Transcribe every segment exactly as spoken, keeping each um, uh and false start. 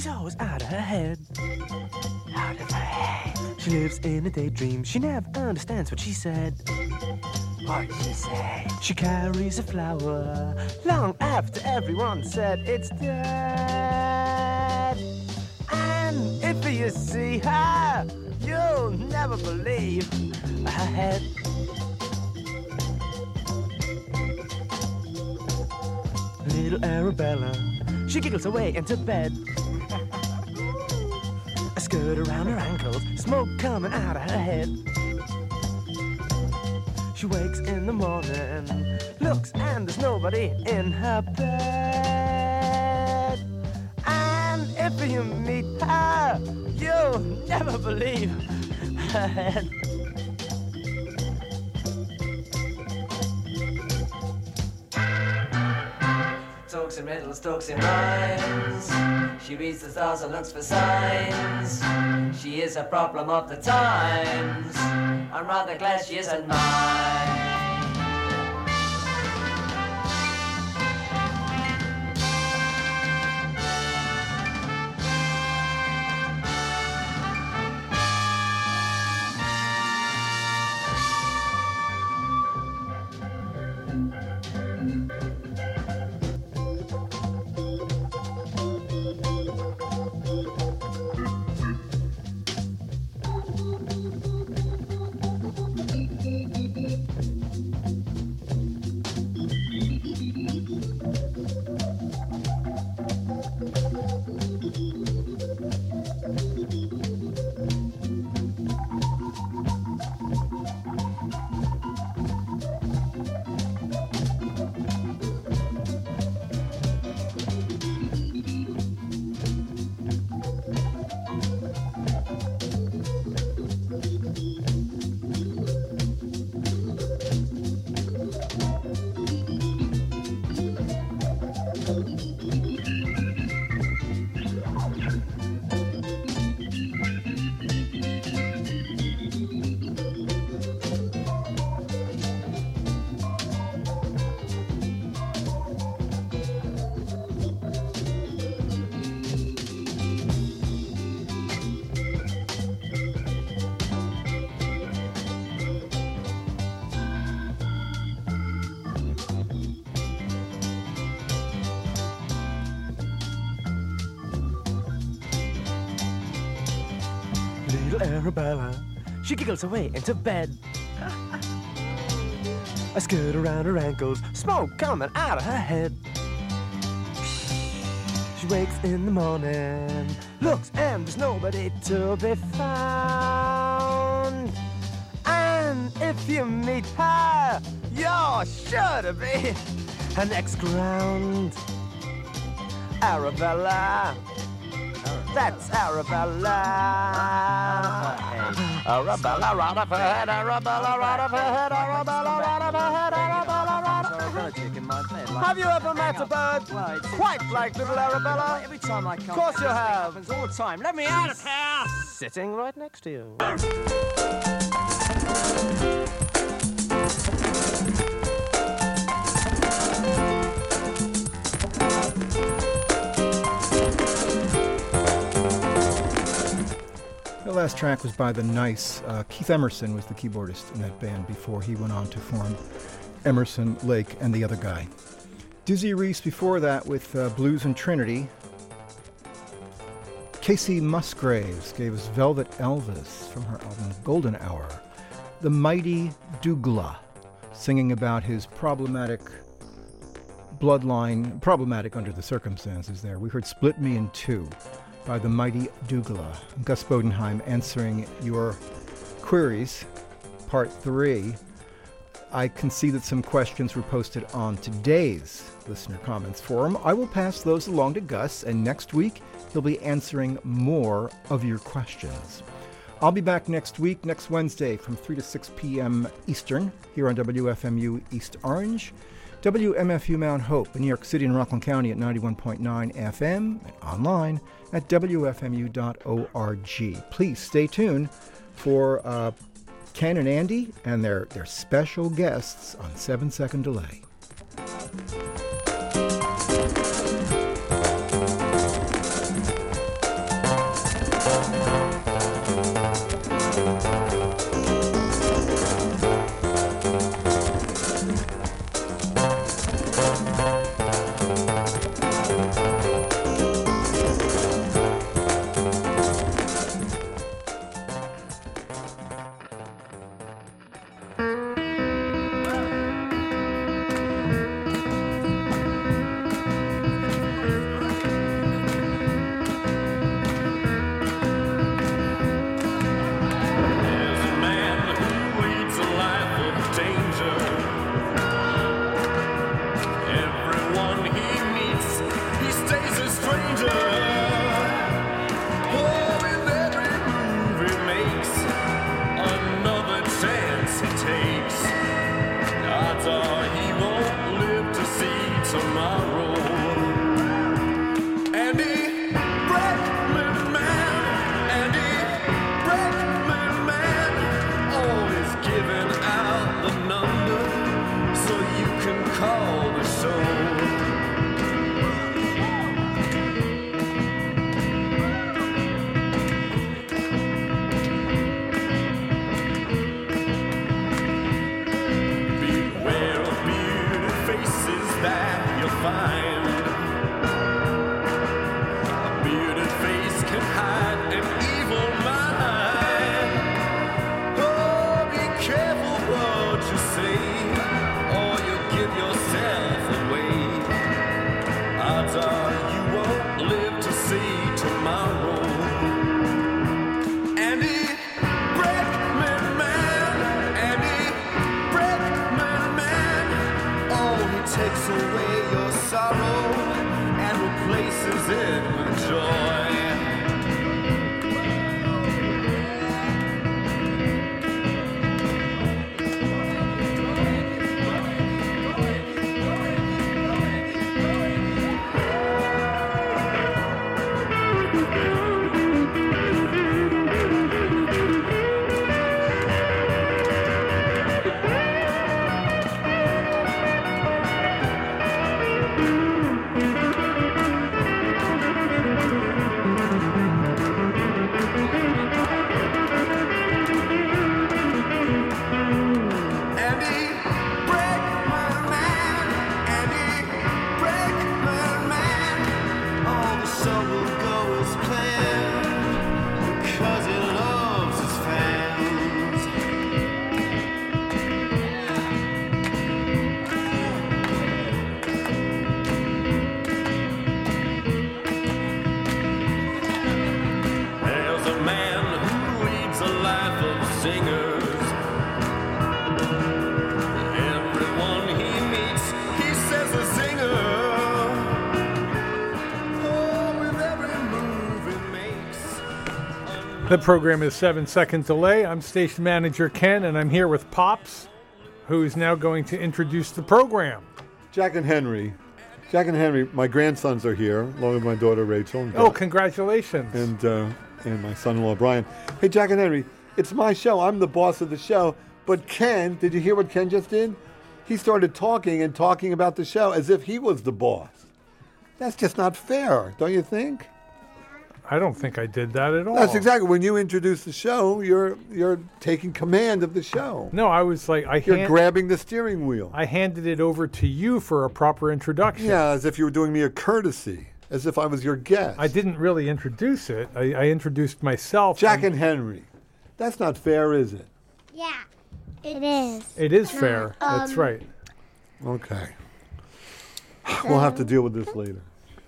she's always out of her head. Out of her head. She lives in a daydream. She never understands what she said. What did she say? She carries a flower long after everyone said it's dead. And if you see her, you'll never believe her head. Little Arabella, she giggles away into bed. A skirt around her ankles, smoke coming out of her head. She wakes in the morning, looks and there's nobody in her bed. And if you meet her, you'll never believe her head. Talks in riddles, talks in rhymes. She reads the stars and looks for signs. She is a problem of the times. I'm rather glad she isn't mine. Arabella, she giggles away into bed. A skirt around her ankles, smoke coming out of her head. She wakes in the morning, looks and there's nobody to be found. And if you meet her, you're sure to be her next ground. Arabella, that's Arabella. Arabella, right off her head, Arabella, right off her head, Arabella, right off her head, Arabella, right off her head. Have you ever met a bird quite like little Arabella? Every time I come, of course you have. Happens all the time. Let me out of here. Sitting right next to you. The last track was by The Nice. Uh, Keith Emerson was the keyboardist in that band before he went on to form Emerson, Lake, and the Other Guy. Dizzy Reese before that with uh, Blues and Trinity. Casey Musgraves gave us Velvet Elvis from her album Golden Hour. The Mighty Douglas singing about his problematic bloodline, problematic under the circumstances there. We heard Split Me in Two by the Mighty Douglas. Gus Bodenheim answering your queries, part three. I can see that some questions were posted on today's listener comments forum. I will pass those along to Gus, and next week he'll be answering more of your questions. I'll be back next week, next Wednesday, from three to six p.m. Eastern, here on W F M U East Orange, W M F U Mount Hope in New York City and Rockland County at ninety-one point nine F M, and online at W F M U dot org. Please stay tuned for uh, Ken and Andy and their, their special guests on seven second Delay. giving out the number so you can call the show. Beware of bearded faces that you'll find. A bearded face can hide an evil mind. Oh, be careful what you say, or you'll give yourself away. Odds are you won't live to see tomorrow. Andy Breckman Man, Andy Breckman Man. Oh, he takes away your sorrow and replaces it with joy. Andy Breckman Man, Andy Breckman Man. All the show will go as planned because he loves his fans. There's a man who leads a life of singers. Everyone he meets, he says a singer. Oh, with every move he makes. The program is Seven Second Delay. I'm station manager Ken, and I'm here with Pops, who is now going to introduce the program. Jack and Henry. Jack and Henry, my grandsons are here, along with my daughter Rachel. And, Oh, congratulations. and, uh, and my son-in-law Brian. Hey, Jack and Henry, it's my show. I'm the boss of the show. But Ken, did you hear what Ken just did? He started talking and talking about the show as if he was the boss. That's just not fair, don't you think? I don't think I did that at all. That's exactly when you introduce the show. You're you're taking command of the show. No, I was like, I, You're hand- grabbing the steering wheel. I handed it over to you for a proper introduction. Yeah, as if you were doing me a courtesy, as if I was your guest. I didn't really introduce it. I, I introduced myself. Jack and Henry. That's not fair, is it? Yeah, it is. It is fair. That's Um, right. Okay. We'll have to deal with this later.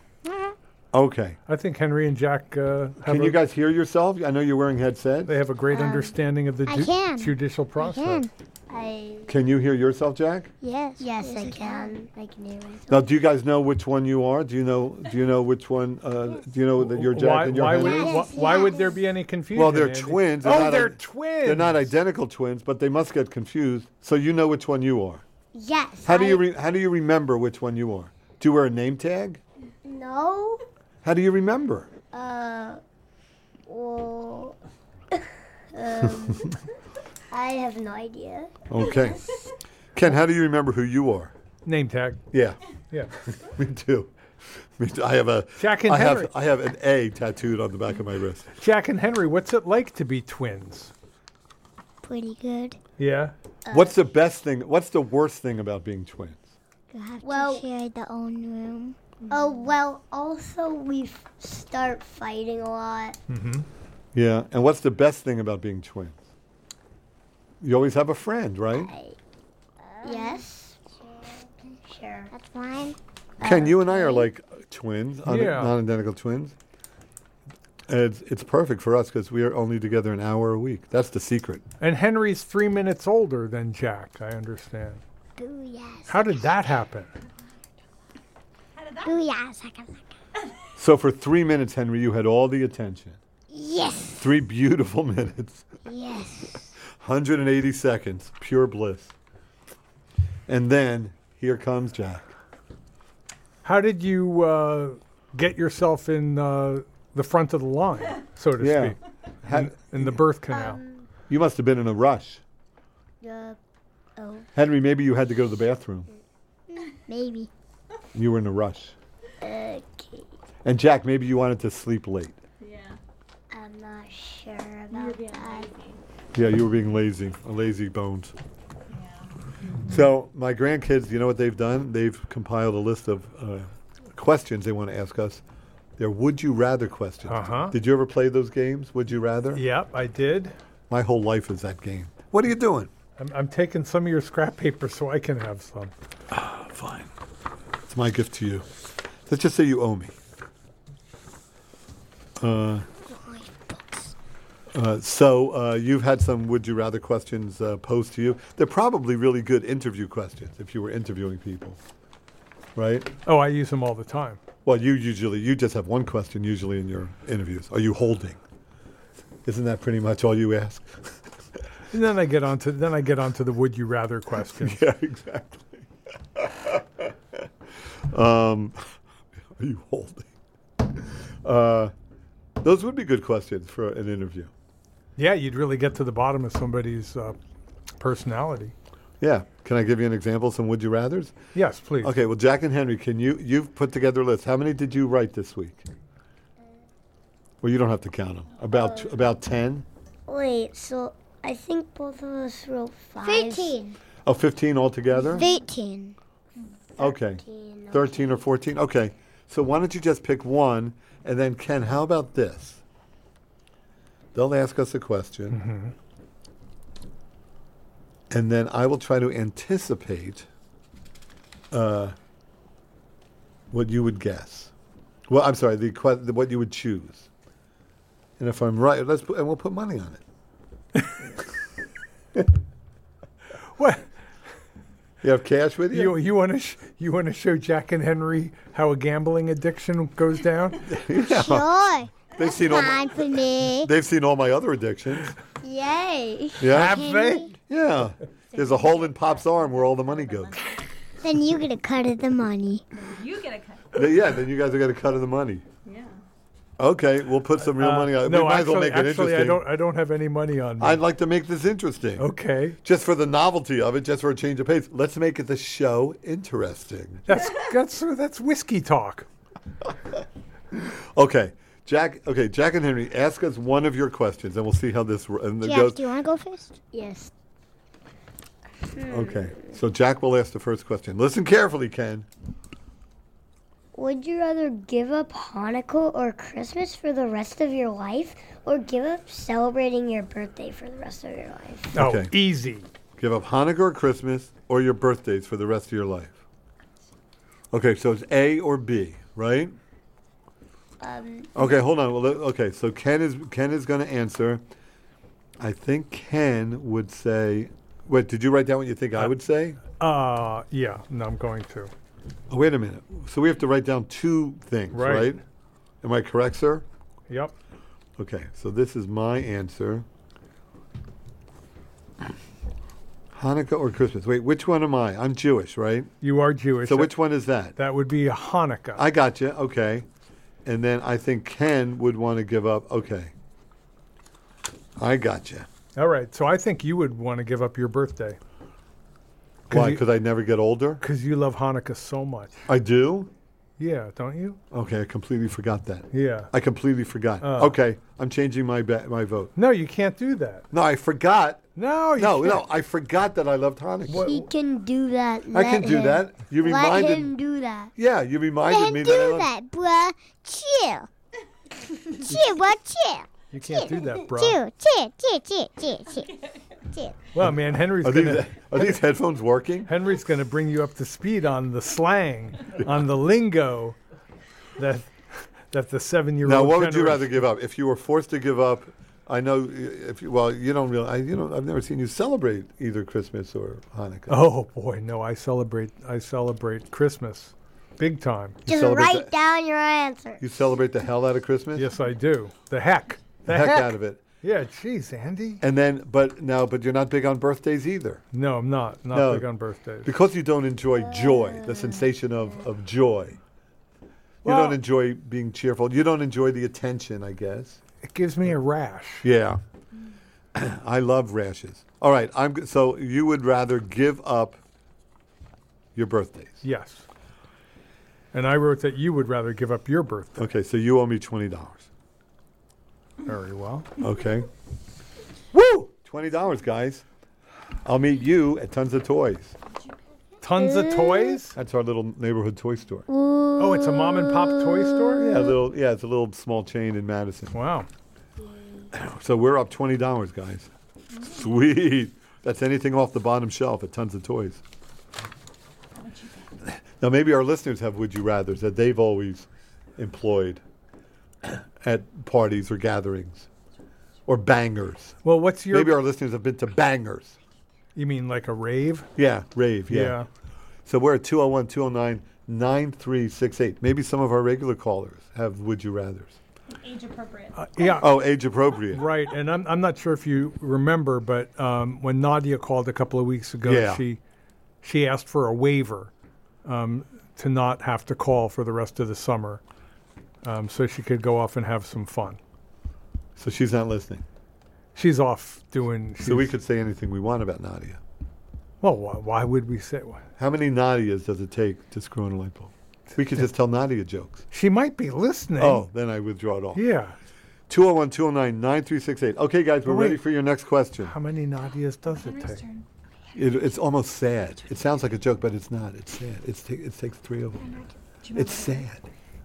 Okay. I think Henry and Jack uh, have Can a, you guys hear yourself? I know you're wearing headsets. they have a great understanding of the I ju- can. judicial process. Can. I Can you hear yourself, Jack? yes. Yes, I can. I can hear myself. Now, do you guys know which one you are? Do you know? Do you know which one? Uh, do you know that you're Jack Why, and you're why, Henry? would, Yes, why, why would yes. there be any confusion? Well, they're Andy? twins. They're Oh, not they're i- twins. They're not identical twins, but they must get confused. So you know which one you are. Yes. How do I- you re- How do you remember which one you are? Do you wear a name tag? No. How do you remember? Uh. Well. um. I have no idea. Okay. Ken, how do you remember who you are? Name tag. Yeah, Yeah. me too. Me too. I have a Jack and I Henry. have I have an A tattooed on the back of my wrist. Jack and Henry, what's it like to be twins? Pretty good. Yeah. What's the best thing? What's the worst thing about being twins? You have well, to share the own room. Oh well. Also, we f- start fighting a lot. Mm-hmm. Yeah, and what's the best thing about being twins? You always have a friend, right? I, yes. Sure. That's fine. Ken, you and I are like twins, un- Yeah. non-identical twins. And it's, it's perfect for us because we are only together an hour a week. That's the secret. And Henry's three minutes older than Jack, I understand. Booyah. How did that happen? Booyah. Saka, saka. So for three minutes, Henry, you had all the attention. Yes. Three beautiful minutes. Yes. one hundred eighty seconds, pure bliss. And then here comes Jack. How did you uh, get yourself in uh, the front of the line, so to Yeah. speak, Had- in the birth canal? Um, you must have been in a rush. Uh, oh, Henry, maybe you had to go to the bathroom. maybe. You were in a rush. Okay. And Jack, maybe you wanted to sleep late. I'm not sure about that. Yeah, you were being lazy, a lazy bones. So my grandkids, you know what they've done? They've compiled a list of uh, questions they want to ask us. They're would you rather questions. Uh-huh. Did you ever play those games? Would you rather? Yep, I did. My whole life is that game. What are you doing? I'm, I'm taking some of your scrap paper so I can have some. Fine. It's my gift to you. Let's just say you owe me. Uh, uh, so uh, you've had some would you rather questions uh, posed to you. They're probably really good interview questions if you were interviewing people, right? Oh, I use them all the time. Well, you usually, you just have one question usually in your interviews. Are you holding? Isn't that pretty much all you ask? And then I get on to then I get on to the would you rather questions. Yeah, exactly. um, are you holding? Uh, those would be good questions for an interview. Yeah, you'd really get to the bottom of somebody's uh, personality. Yeah. Can I give you an example? Some would you rathers? Yes, please. Okay. Well, Jack and Henry, can you you've put together a list? How many did you write this week? Well, you don't have to count them. About Uh, about ten. Wait, so I think both of us wrote five. Fifteen. Oh, fifteen altogether. Eighteen. Okay. thirteen or fourteen. Okay. So why don't you just pick one, and then Ken, how about this? They'll ask us a question, and then I will try to anticipate uh, what you would guess. Well, I'm sorry, the, que- the what you would choose. And if I'm right, let's put, and we'll put money on it. What? You have cash with you? You you want to sh- you want to show Jack and Henry how a gambling addiction goes down? Sure. They've seen all my, Fine for me. they've seen all my other addictions. Yay. Yeah. Have they? Yeah. There's a hole in Pop's arm where all the money goes. Then you get a cut of the money. You get a cut. Th- Yeah, then you guys are going to cut of the money. Yeah. Okay, we'll put some real Uh, money on it. no, we might actually, as well make it actually, interesting. I don't I don't have any money on me. I'd like to make this interesting. Okay, Just for the novelty of it, just for a change of pace. Let's make it the show interesting. that's that's that's whiskey talk. Okay, Jack. Okay, Jack and Henry, ask us one of your questions, and we'll see how this r- and it Jack, goes. do you want to go first? Yes. Okay, so Jack will ask the first question. Listen carefully, Ken. Would you rather give up Hanukkah or Christmas for the rest of your life, or give up celebrating your birthday for the rest of your life? Oh, Okay. easy. Give up Hanukkah or Christmas or your birthdays for the rest of your life. Okay, so it's A or B, right? Um, Okay, hold on. Well, let- okay, so Ken is Ken is going to answer. I think Ken would say. Wait, did you write down what you think I would say? Uh, yeah. No, I'm going to. Oh, wait a minute. So we have to write down two things, Right. right? Am I correct, sir? Yep. Okay, so this is my answer. Hanukkah or Christmas? Wait, which one am I? I'm Jewish, right? You are Jewish. So which one is that? That would be a Hanukkah. I got you. Okay. And then I think Ken would want to give up. Okay. I got you. All right. So I think you would want to give up your birthday Why? you- Because I never get older? because you love Hanukkah so much. I do? Yeah, don't you? Okay, I completely forgot that. Yeah. I completely forgot. Oh. Okay, I'm changing my ba- my vote. No, you can't do that. No, I forgot. No, you No, can't. no, I forgot that I loved Hanukkah. he can do that. I can Let do him. that. You Let reminded him do that. Yeah, you reminded Let him me do that I loved that, bruh. Chill. chill, bruh, chill. You can't do that, bro. Chill, chill, chill, chill, chill, chill. chill. Well, man, Henry's Are these, gonna are these headphones working? Henry's gonna bring you up to speed on the slang, on the lingo that that the seven-year-old. Now, what would you generation- rather give up? If you were forced to give up, I know if you, well, you don't really, I, you know, I've never seen you celebrate either Christmas or Hanukkah. Oh boy, no! I celebrate. I celebrate Christmas, big time. You Just celebrate write the- down your answer. You celebrate the hell out of Christmas? Yes, I do. The heck. The heck out of it. Yeah, jeez, Andy. And then, but now, but you're not big on birthdays either. No, I'm not. Not No. big on birthdays. Because you don't enjoy joy, the sensation of, of joy. You Well- don't enjoy being cheerful. You don't enjoy the attention, I guess. It gives me a rash. Yeah. I love rashes. All right, I'm g- so you would rather give up your birthdays. Yes. And I wrote that you would rather give up your birthday. Okay, so you owe me twenty dollars. Very well. Okay. Woo! twenty dollars, guys. I'll meet you at Tons of Toys. Tons of toys? That's our little neighborhood toy store. Oh, it's a mom and pop toy store? Yeah, a little. Yeah, it's a little small chain in Madison. Wow. So we're up twenty dollars, guys. Sweet. That's anything off the bottom shelf at Tons of Toys. Now, maybe our listeners have would you rathers that they've always employed at parties or gatherings, or bangers. Well, what's your... Maybe our listeners have been to bangers. You mean like a rave? Yeah, rave. Yeah. Yeah. So we're at two oh one, two oh nine, nine three six eight. Maybe some of our regular callers have would you rathers. Age appropriate. Uh, yeah. Oh, age appropriate. Right, and I'm I'm not sure if you remember, but um, when Nadia called a couple of weeks ago, Yeah. she she asked for a waiver um, to not have to call for the rest of the summer, um, so she could go off and have some fun. So she's not listening. She's off doing. So we she's- could say anything we want about Nadia. Well, why, why would we say? How many Nadias does it take to screw in a light bulb? We could just tell Nadia jokes. She might be listening. Oh, then I withdraw it all. Yeah. two oh one, two oh nine, nine three six eight. Okay, guys, we're Wait. ready for your next question. How many Nadias does it take? It, it's almost sad. It sounds like a joke, but it's not. It's sad. It's ta- it takes three of them. It's sad.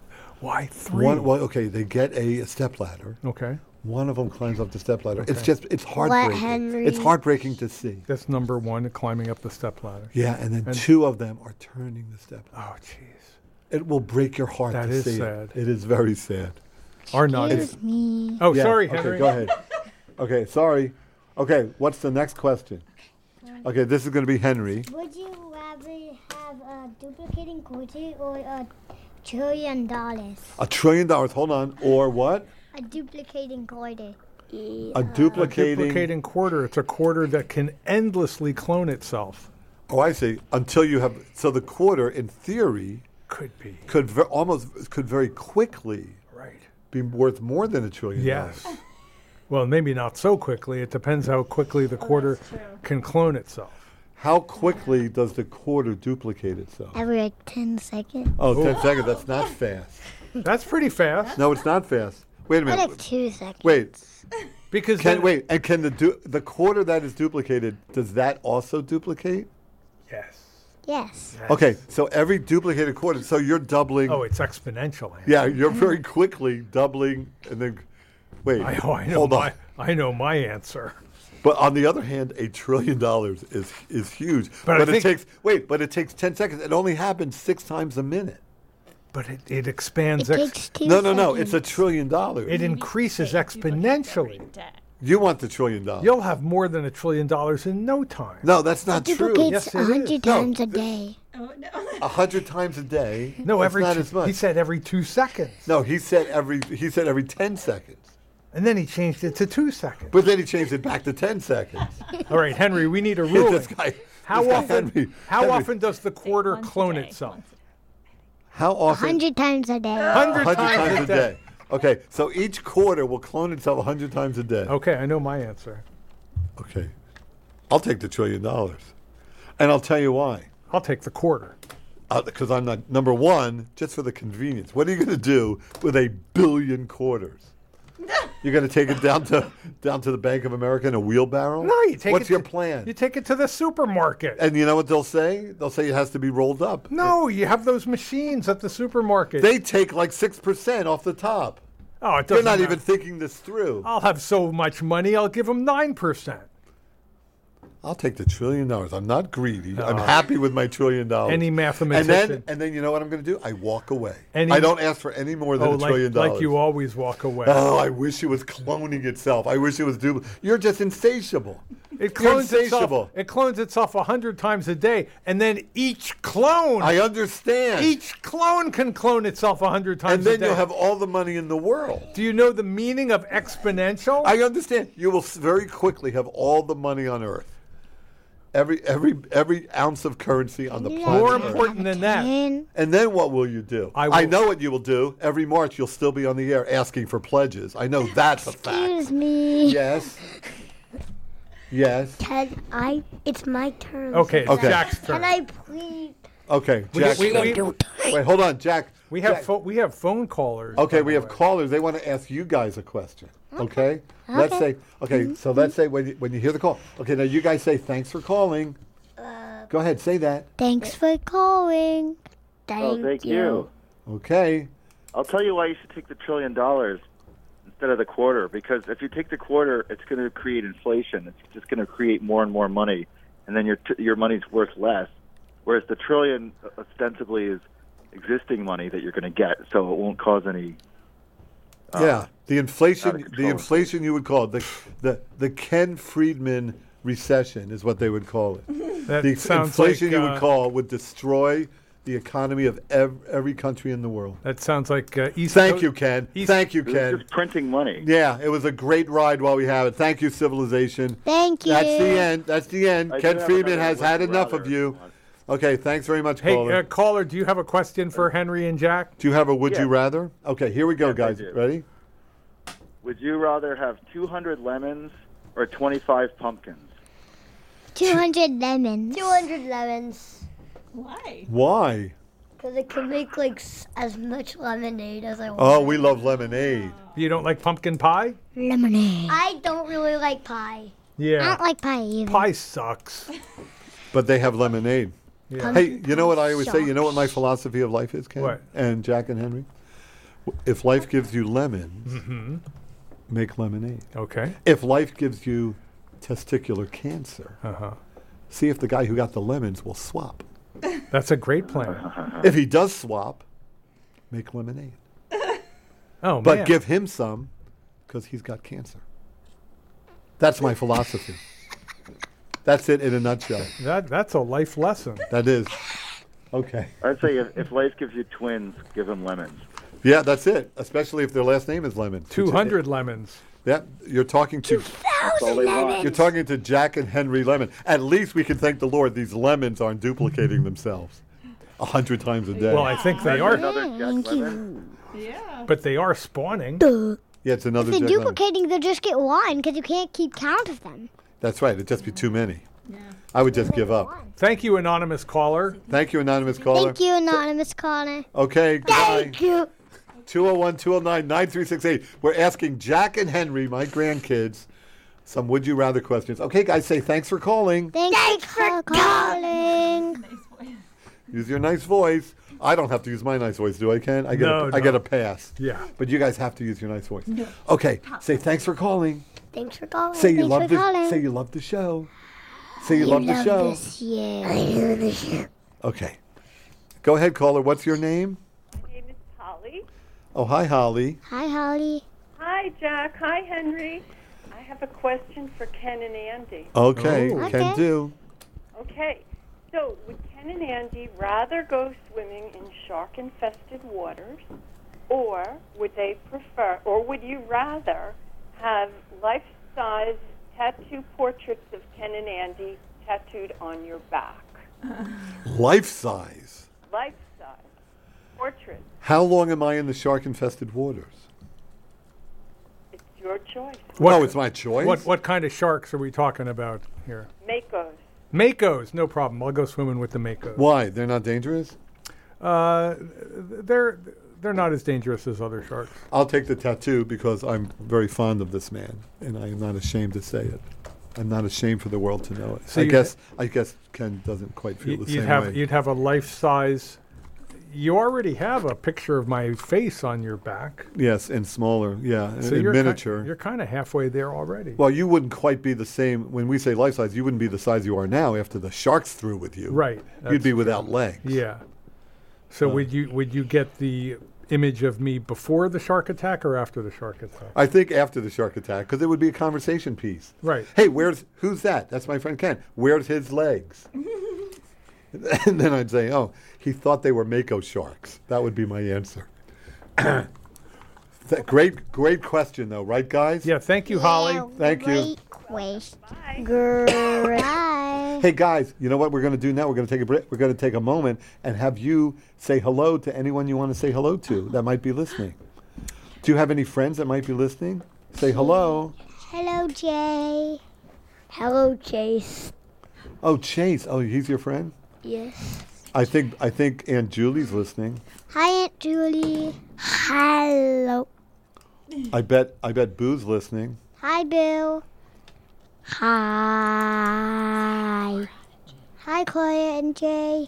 Why three? One, well, okay, they get a, a stepladder. Okay. One of them climbs up the stepladder. It's Okay. just, it's heartbreaking. Henry- It's heartbreaking to see. That's number one, climbing up the stepladder. Yeah, and then And- two of them are turning the stepladder. Oh, jeez. It will break your heart That to is see sad. it. It is very sad. Our Nadia. Excuse me. Oh, Yeah, sorry, okay, Henry. go ahead. Okay, sorry. Okay, what's the next question? Okay, this is going to be Henry. Would you rather have a duplicating quarter or a trillion dollars? A trillion dollars. Hold on. Or what? A duplicating quarter. A duplicating. Duplicating quarter. It's a quarter that can endlessly clone itself. Oh, I see. Until you have. So the quarter, in theory, Could be. could ver- almost could very quickly Right. be worth more than a trillion Yes. dollars. Well, maybe not so quickly. It depends how quickly the quarter can clone itself. How quickly does the quarter duplicate itself? Every like ten seconds. Oh, ten seconds. That's not fast. That's pretty fast. No, it's not fast. Wait a Or minute. like two seconds. Wait. Because Can then- wait? And can the du- the quarter that is duplicated, does that also duplicate? Yes. Yes. Okay, so every duplicated quarter, so you're doubling. Oh, it's exponential. Henry. Yeah, you're very quickly doubling, and then wait. I, oh, I know hold my on. I know my answer. But on the other hand, a trillion dollars is is huge. But I But, it think- takes wait, but it takes ten seconds. It only happens six times a minute. But it, it expands. It Ex- takes two No, no, no. seconds. It's a trillion dollars. it increases exponentially. You want the trillion dollars? You'll have more than a trillion dollars in no time. No, that's not It true. duplicates Yes, a it is. hundred No, times a th- day. Oh, no. A hundred times a day. No, that's every not two, as much. he said every two seconds, no, he said every he said every ten seconds. and then he changed it to two seconds. But then he changed it back to ten seconds. All right, Henry, we need a ruling. this guy. How this guy often? Henry- how Henry, often does the quarter Once a clone day, itself? once a day. How A often? hundred times a day. Hundred hundred times, times a day. Okay, so each quarter will clone itself a hundred times a day. Okay, I know my answer. Okay, I'll take the trillion dollars, and I'll tell you why. I'll take the quarter. Because I'm not number one, just for the convenience. What are you going to do with a billion quarters? You're going to take it down to down to the Bank of America in a wheelbarrow? No, you take What's it your to- plan? You take it to the supermarket. And you know what they'll say? They'll say it has to be rolled up. No, you have those machines at the supermarket. They take like six percent off the top. oh, it They're doesn't not matter. even thinking this through. I'll have so much money, I'll give them nine percent. I'll take the trillion dollars. I'm not greedy. I'm happy with my trillion dollars. Any And mathematician. then, and then you know what I'm going to do? I walk away. Any- I don't ask for any more than Oh, a like, trillion dollars. like you always walk away. Oh, I wish it was cloning itself. I wish it was dupl. You're just insatiable. it You're clones itself. insatiable. It clones itself a hundred times a day, and then each clone, I understand. each clone can clone itself a hundred times and a then day. you'll have all the money in the world. Do you know the meaning of exponential? I understand. You will s- very quickly have all the money on Earth. Every every every ounce of currency on the You planet. More Earth. important than that. Ten. And then what will you do? I I, will- know what you will do. Every March you'll still be on the air asking for pledges. I know that's a fact. Excuse me. Yes. Yes. Can I? It's my turn. Okay, it's Okay. Jack's turn. Can I please? Okay, We- Jack. we- we- Wait, hold on, Jack. We have Jack. pho- we have phone callers. Okay, by we the have way. callers. They want to ask you guys a question. Okay. Let's say. Okay. So let's say when you, when you hear the call. Okay. Now you guys say thanks for calling. Go ahead. Say that. Thanks for calling. Thank, Oh, thank you. Okay. I'll tell you why you should take the trillion dollars instead of the quarter. Because if you take the quarter, it's going to create inflation. It's just going to create more and more money, and then your t- your money's worth less. Whereas the trillion ostensibly is existing money that you're going to get, so it won't cause any. Uh, yeah. The out inflation. of The control. inflation you would call it the the the Ken Friedman recession is what they would call it. That The sounds inflation like, you uh, would call would destroy the economy of ev- every country in the world. That sounds like uh, East. Thank Co- you, Ken. East- Thank you, It was Ken. just printing money. Yeah, it was a great ride while we have it. Thank you, civilization. Thank you. That's the end. That's the end. I do Ken have Friedman another has would had you enough rather of you. if you want. Okay, thanks very much, Hey, caller. uh, caller, do you have a question for Henry and Jack? Do you have a would yeah. you rather? Okay, here we go, Yes, I guys. do. Ready? Would you rather have two hundred lemons or twenty-five pumpkins? two hundred lemons. two hundred lemons. Why? Why? Because it can make like s- as much lemonade as I want. Oh, we love lemonade. You don't like pumpkin pie? Lemonade. I don't really like pie. Yeah. like pie either. Pie sucks. But they have lemonade. Yeah. Hey, you know what I always say? You know what my philosophy of life is, Ken? What? And Jack and Henry? W- If life gives you lemons, Mm-hmm. make lemonade. Okay. If life gives you testicular cancer, Uh-huh. see if the guy who got the lemons will swap. That's a great plan. If he does swap, make lemonade. Oh, But man. give him some because he's got cancer. That's my philosophy. That's it in a nutshell. that that's a life lesson. That is. Okay. I'd say if, if life gives you twins, give them lemons. Yeah, that's it. Especially if their last name is Lemon. Two hundred lemons. Yeah, you're talking to That's all they want. you're talking to Jack and Henry Lemon. At least we can thank the Lord these lemons aren't duplicating themselves a hundred times a day. Well, I think they Imagine are, Another Jack Lemon. Yeah. but they are spawning. yeah, it's another If they're Jack Lemon. duplicating, they'll just get one because you can't keep count of them. That's right. It'd just be too many. Yeah. I would just give up. Thank you, anonymous caller. Thank you, anonymous caller. Thank you, anonymous caller. Okay, goodbye. Thank you. two oh one, two oh nine, nine three six eight. We're asking Jack and Henry, my grandkids, some would you rather questions. Okay, guys, say thanks for calling. Thanks, for calling. Use your nice voice. I don't have to use my nice voice, do I, Ken? I get, No, a, no. I get a pass. Yeah. But you guys have to use your nice voice. Okay, say thanks for calling. Thanks for calling. Say you Thanks love for the calling. say you love the show. Say you love the show. This, yeah. I love the show. Okay. Go ahead, caller. What's your name? My name is Holly. Oh, hi, Holly. Hi, Holly. Hi, Jack. Hi, Henry. I have a question for Ken and Andy. Okay, Oh. can Okay. do. Okay, so would Ken and Andy rather go swimming in shark-infested waters, or would they prefer, or would you rather have life-size tattoo portraits of Ken and Andy tattooed on your back? Life size. Life-size portraits. How long am I in the shark-infested waters? It's your choice. What, oh, it's my choice. what what kind of sharks are we talking about here? Makos. Makos, no problem. I'll go swimming with the Makos. Why? They're not dangerous? Uh, they're they're not as dangerous as other sharks. I'll take the tattoo because I'm very fond of this man, and I am not ashamed to say it. I'm not ashamed for the world to know it. So I you- guess I guess Ken doesn't quite feel You- the You'd same have way. you'd have a life size. You already have a picture of my face on your back, Yes, and smaller. Yeah, so in you're ki- miniature. you're kind of halfway there already. Well, you wouldn't quite be the same when we say life size. You wouldn't be the size you are now after the shark's through with you. Right. You'd that's be true. without legs. Yeah. So Uh. would you would you get the image of me before the shark attack or after the shark attack? I think after the shark attack, because it would be a conversation piece. Right. Hey, where's who's that? That's my friend Ken. Where's his legs? And then I'd say, oh, he thought they were mako sharks. That would be my answer. Th- great, great question, though, right, guys? Yeah. Thank you, Holly. Thank you. Great. Bye. Great. Bye. Hey, guys, you know what we're going to do now? We're going to take a break. We're going to take a moment and have you say hello to anyone you want to say hello to that might be listening. Do you have any friends that might be listening? Say hello. Hello, Jay. Hello, Chase. Oh, Chase. Oh, he's your friend? Yes. I think I think Aunt Julie's listening. Hi, Aunt Julie. Hello. I bet I bet Boo's listening. Hi, Bill. Hi. Hi, Claudia and Jay.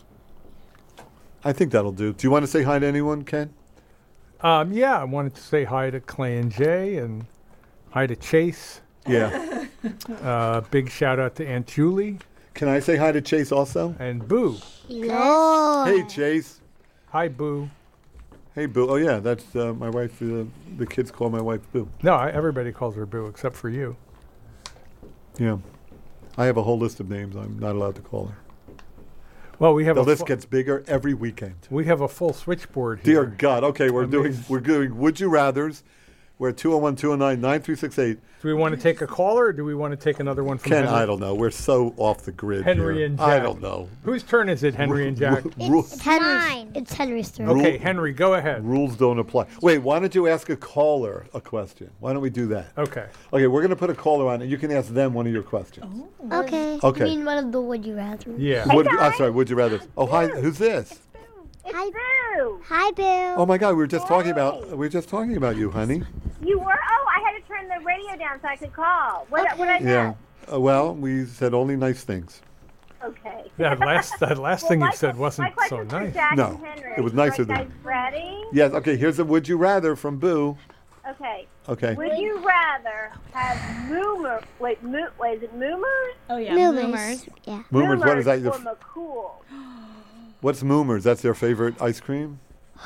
I think that'll do. Do you want to say hi to anyone, Ken? Um, yeah, I wanted to say hi to Clay and Jay and hi to Chase. Yeah. Uh, big shout out to Aunt Julie. Can I say hi to Chase also? And Boo. Hello. Hey, Chase. Hi, Boo. Hey, Boo. Oh, yeah, that's uh, my wife. Uh, the kids call my wife Boo. No, I, everybody calls her Boo except for you. Yeah. I have a whole list of names I'm not allowed to call her. Well, we have The a list fu- gets bigger every weekend. we have a full switchboard here. Dear God. Okay, we're doing Amazing. we're doing Would You Rathers. We're at two oh one, two oh nine, nine three six eight. Do we want to take a caller or do we want to take another one from Ken, Henry? I don't know. We're so off the grid Henry here. and I Jack. don't know. Whose turn is it, Henry and Jack? Ru- It's Henry's. It's Henry's turn. Rule- Okay, Henry, go ahead. Rules don't apply. Wait, why don't you ask a caller a question? Why don't we do that? Okay. Okay, we're going to put a caller on, and you can ask them one of your questions. Okay. Okay. You mean one of the would you rather? Yeah. Would, I'm sorry, would you rather? Oh, hi, who's this? Hi, Bill. Hi, Bill. Oh my God, we were just talking about we were just talking about you, honey. You were? Oh, I had to turn the radio down so I could call. What, what I Yeah. Uh, well, we said only nice things. Okay. That last that last Well, thing my you said que- wasn't my question so for nice. Jack No, and Henry. it was nicer Are you than- guys ready? Yes. Okay. Here's a would you rather from Boo. Okay. Okay. Would you rather have moomer? Wait, moo, wait, is it moomers? Oh, yeah. Moomers. Yeah. Moomers. What is that? Or Your- McCool? What's Moomers? That's their favorite ice cream.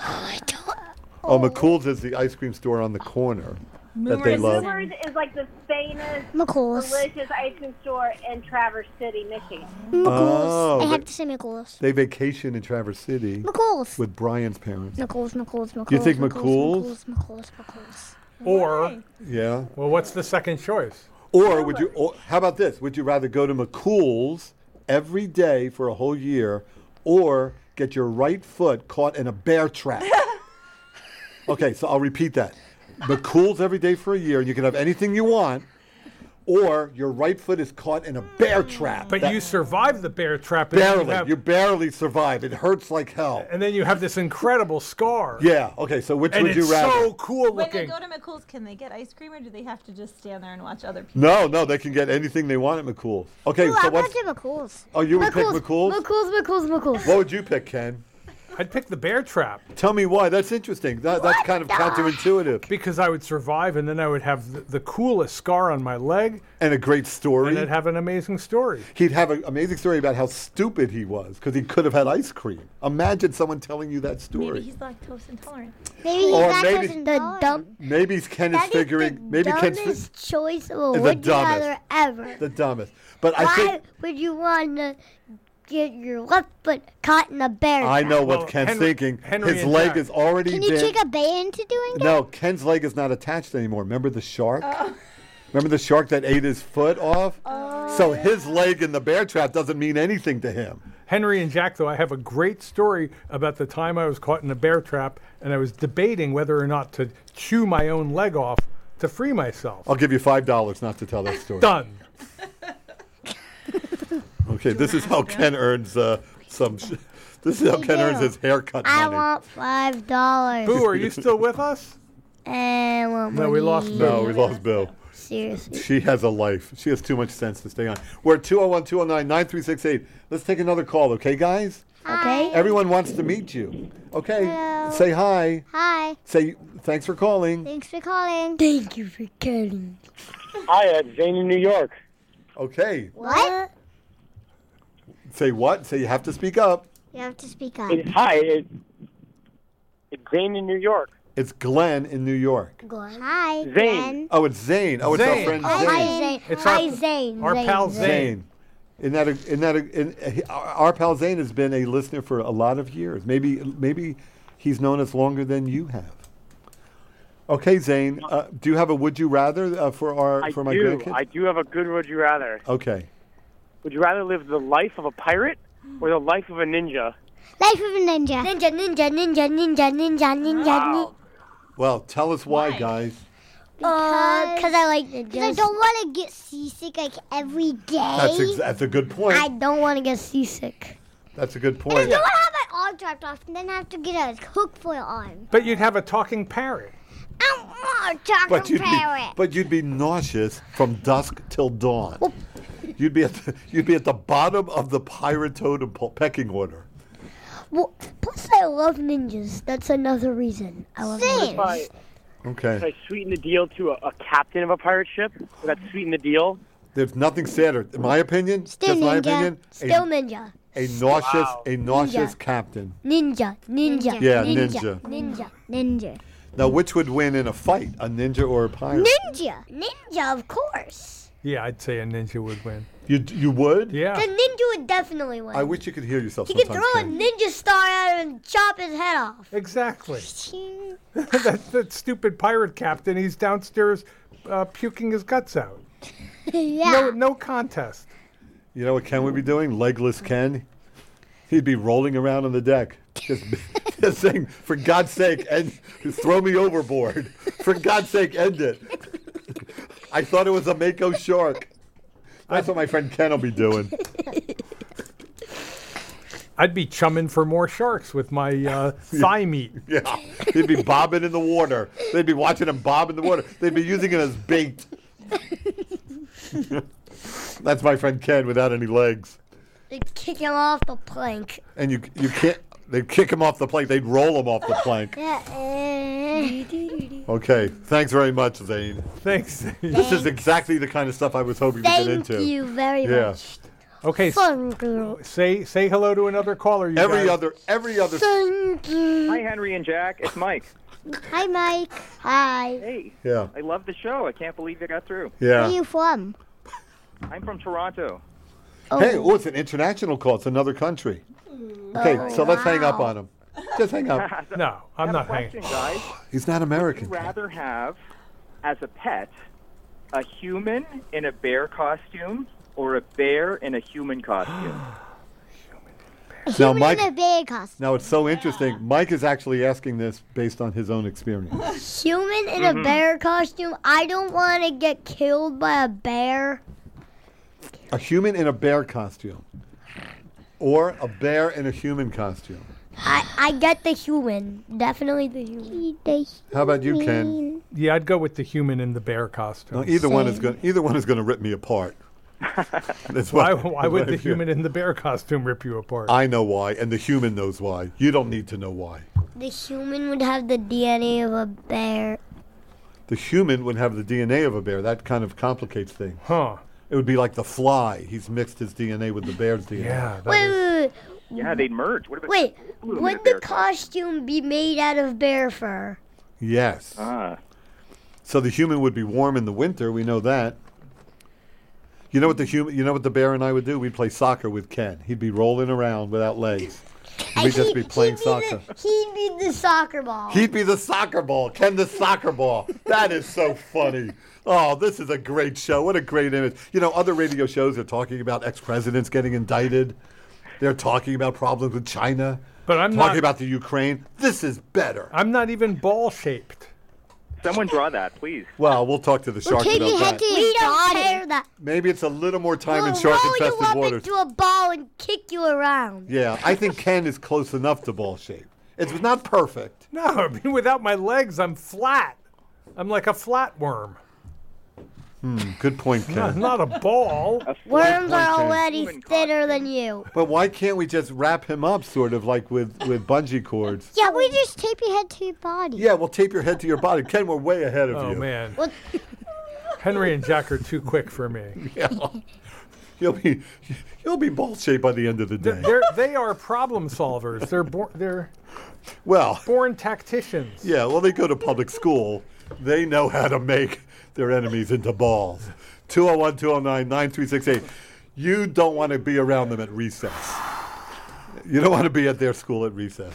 Oh, McCool's is the ice cream store on the corner that they Moomers love. Moomers is like the famous, McCool's. delicious ice cream store in Traverse City, Michigan. McCool's. Oh, I they- have to say McCool's. They vacation in Traverse City McCool's. with Brian's parents. McCool's, McCool's, McCool's. You think McCool's? McCool's, McCool's. Or, Yeah. well, what's the second choice? Or would you? Or, how about this? Would you rather go to McCool's every day for a whole year, or get your right foot caught in a bear trap? Okay, so I'll repeat that. McCool's every day for a year, and you can have anything you want, or your right foot is caught in a bear trap. But That- you survive the bear trap. And then barely, You have, you barely survive. It hurts like hell. and then you have this incredible scar. Yeah. Okay. So which And would you it's rather? so cool When they looking. go to McCool's, can they get ice cream or do they have to just stand there and watch other people? No, no, they can get anything they want at McCool's. Okay, Ooh, so I'm going what's? to McCool's. Oh, you would pick McCool's? McCool's, McCool's, McCool's. What would you pick, Ken? I'd pick the bear trap Tell me why. That's interesting. That, that's kind of counterintuitive. because I would survive, and then I would have the, the coolest scar on my leg, And a great story. and I'd have an amazing story. He'd have an amazing story about how stupid he was because he could have had ice cream. Imagine someone telling you that story. Maybe he's lactose intolerant. Maybe he's Or not maybe- the dumb. Maybe Ken is That is figuring. the maybe Ken's fi- dumbest choice of a the would you dumbest. rather ever. the dumbest. But I Why think would you want to get your left foot caught in a bear I know trap? what Well, Ken's Henry- thinking. Henry His and leg Jack. is already Can you been. trick a bear into doing that? No, Ken's leg is not attached anymore. Remember the shark? Remember the shark that ate his foot off? So his leg in the bear trap doesn't mean anything to him. Henry and Jack, though, I have a great story about the time I was caught in a bear trap, and I was debating whether or not to chew my own leg off to free myself. I'll give you five dollars not to tell that story. Done. Okay, this is how Ken earns uh, some. Sh- this is how Hey, Ken earns Bill, his haircut I money. want five dollars. Boo, are you still with us? I want No, we lost money. No, we lost Bill. Seriously. She has a life. She has too much sense to stay on. We're at two oh one, two oh nine, nine three six eight. Let's take another call, okay, guys? Okay. Everyone wants to meet you. Okay, Hello. say hi. Hi. Say thanks for calling. Thanks for calling. Thank you for calling. Hi, it's Zane in New York. Okay, What? say what? Say you have to speak up. You have to speak up. It's, hi, it, it's Zane in New York. It's Glenn in New York. Hi, Zane. Glenn. Oh, it's Zane. Oh, it's Zane. our friend Oh, Zane. hi, Zane. It's hi, our- Zane. our Zane, pal Zane. Zane. Zane. In that, a, in that, a, in, uh, he- our our pal Zane has been a listener for a lot of years. Maybe, maybe he's known us longer than you have. Okay, Zane. Uh, do you have a would you rather uh, for our I for my do. grandkids? I do have a good would you rather. Okay. Would you rather live the life of a pirate or the life of a ninja? Life of a ninja. Ninja, ninja, ninja, ninja, ninja, ninja, ninja. Wow. Well, tell us why, Why? guys. Because I like Because I don't want to get seasick like every day. That's ex- that's a good point. I don't want to get seasick. That's a good And I point. don't want to have my arm chopped off and then have to get a hook foil on. But you'd have a talking parrot. I don't want a chocolate But you'd be, parrot. but you'd be nauseous from dusk till dawn. You'd be at the, you'd be at the bottom of the pirate totem pole pecking order. Well, plus I love ninjas. That's another reason. I love Same. If I, if Okay. I sweeten the deal to a, a captain of a pirate ship, would that sweeten the deal? There's nothing sadder, in my opinion. Still just my ninja. opinion. Still a, ninja. a nauseous, Wow. a nauseous Ninja. captain. Ninja. Ninja. Yeah, ninja. ninja. Ninja. Ninja. Now, which would win in a fight, a ninja or a pirate? Ninja. Ninja, of course. Yeah, I'd say a ninja would win. You you would? Yeah. The ninja would definitely win. I wish you could hear yourself He could sometimes. throw a Ken. ninja star at him and chop his head off. Exactly. that, that stupid pirate captain, he's downstairs uh, puking his guts out. Yeah. No, no contest. You know what Ken would be doing? Legless Ken. He'd be rolling around on the deck, just, just saying, "For God's sake, end, throw me overboard. For God's sake, end it." I thought it was a Mako shark. That's what my friend Ken will be doing. I'd be chumming for more sharks with my uh, thigh meat. Yeah, he'd be bobbing in the water. They'd be watching him bob in the water. They'd be using it as bait. That's my friend Ken without any legs. They'd kick him off the plank. And you you can't. They'd kick him off the plank. They'd roll him off the plank. Yeah, uh, Okay, thanks very much, Zane. Thanks. This is exactly the kind of stuff I was hoping to get Thank into. you very Yeah. much. Okay, s- Thank you. say say hello to another caller. You Every guys. other, every other. Thank you. Hi, Henry and Jack. It's Mike. hi, Mike. Hi. Hey, Yeah, I love the show. I can't believe you got through. Where are yeah. you from? I'm from Toronto. Hey, oh, it's an international call. It's another country. Okay, so let's hang up on him. Just hang up. No, I'm I have not a question, hanging. guys. He's not Would you American. rather have, as a pet, a human in a bear costume or a bear in a human costume? Now, Human Mike. in a bear costume. Now it's so interesting. Mike is actually asking this based on his own experience. Human in Mm-hmm. a bear costume. I don't want to get killed by a bear. A human in a bear costume, or a bear in a human costume. I, I get the human. Definitely the human. How about you, Ken? Yeah, I'd go with the human in the bear costume. No, either one is going. Either one is going to rip me apart. That's Why, what- why would the that's what I human in the bear costume rip you apart? feel. I know why, and the human knows why. You don't need to know why. The human would have the D N A of a bear. The human would have the D N A of a bear. That kind of complicates things. Huh. It would be like the fly. He's mixed his D N A with the bear's D N A. Yeah. that Wait, is- wait, wait. Yeah, they'd merge. What about Wait, glue 'em in a would bear the costume be made out of bear fur? Yes. Ah, So the human would be warm in the winter. We know that. You know what the human? You know what the bear and I would do? We'd play soccer with Ken. He'd be rolling around without legs. And we'd just be playing he'd soccer. Be the, he'd be the soccer ball. He'd be the soccer ball. Ken the soccer ball. That is so funny. Oh, this is a great show. What a great image. You know, other radio shows are talking about ex-presidents getting indicted. They're talking about problems with China. But I'm talking not- about the Ukraine. This is better. I'm not even ball shaped. someone draw that, please. Well, we'll talk to the shark Take about your head that. to your we don't body. care that. Maybe it's a little more time in We'll roll you shark-infested up waters. into a ball and kick you around. Yeah, I think Ken is close enough to ball shape. It's not perfect. No, I mean, without my legs, I'm flat. I'm like a flatworm. Hmm, good point, Not, Ken. not a ball. Worms are Ken. already Human thinner than you. But why can't we just wrap him up, sort of like with, with bungee cords? Yeah, we just tape your head to your body. Yeah, well, tape your head to your body. Ken, we're way ahead of Oh, you. man. What? Henry and Jack are too quick for me. Yeah. You'll be you'll be ball shaped by the end of the They're, day. they're, they are problem solvers. They're born. They're Well, born tacticians. yeah. Well, they go to public school. They know how to make their enemies into balls. two oh one, two oh nine, nine three six eight. You don't want to be around them at recess. You don't want to be at their school at recess.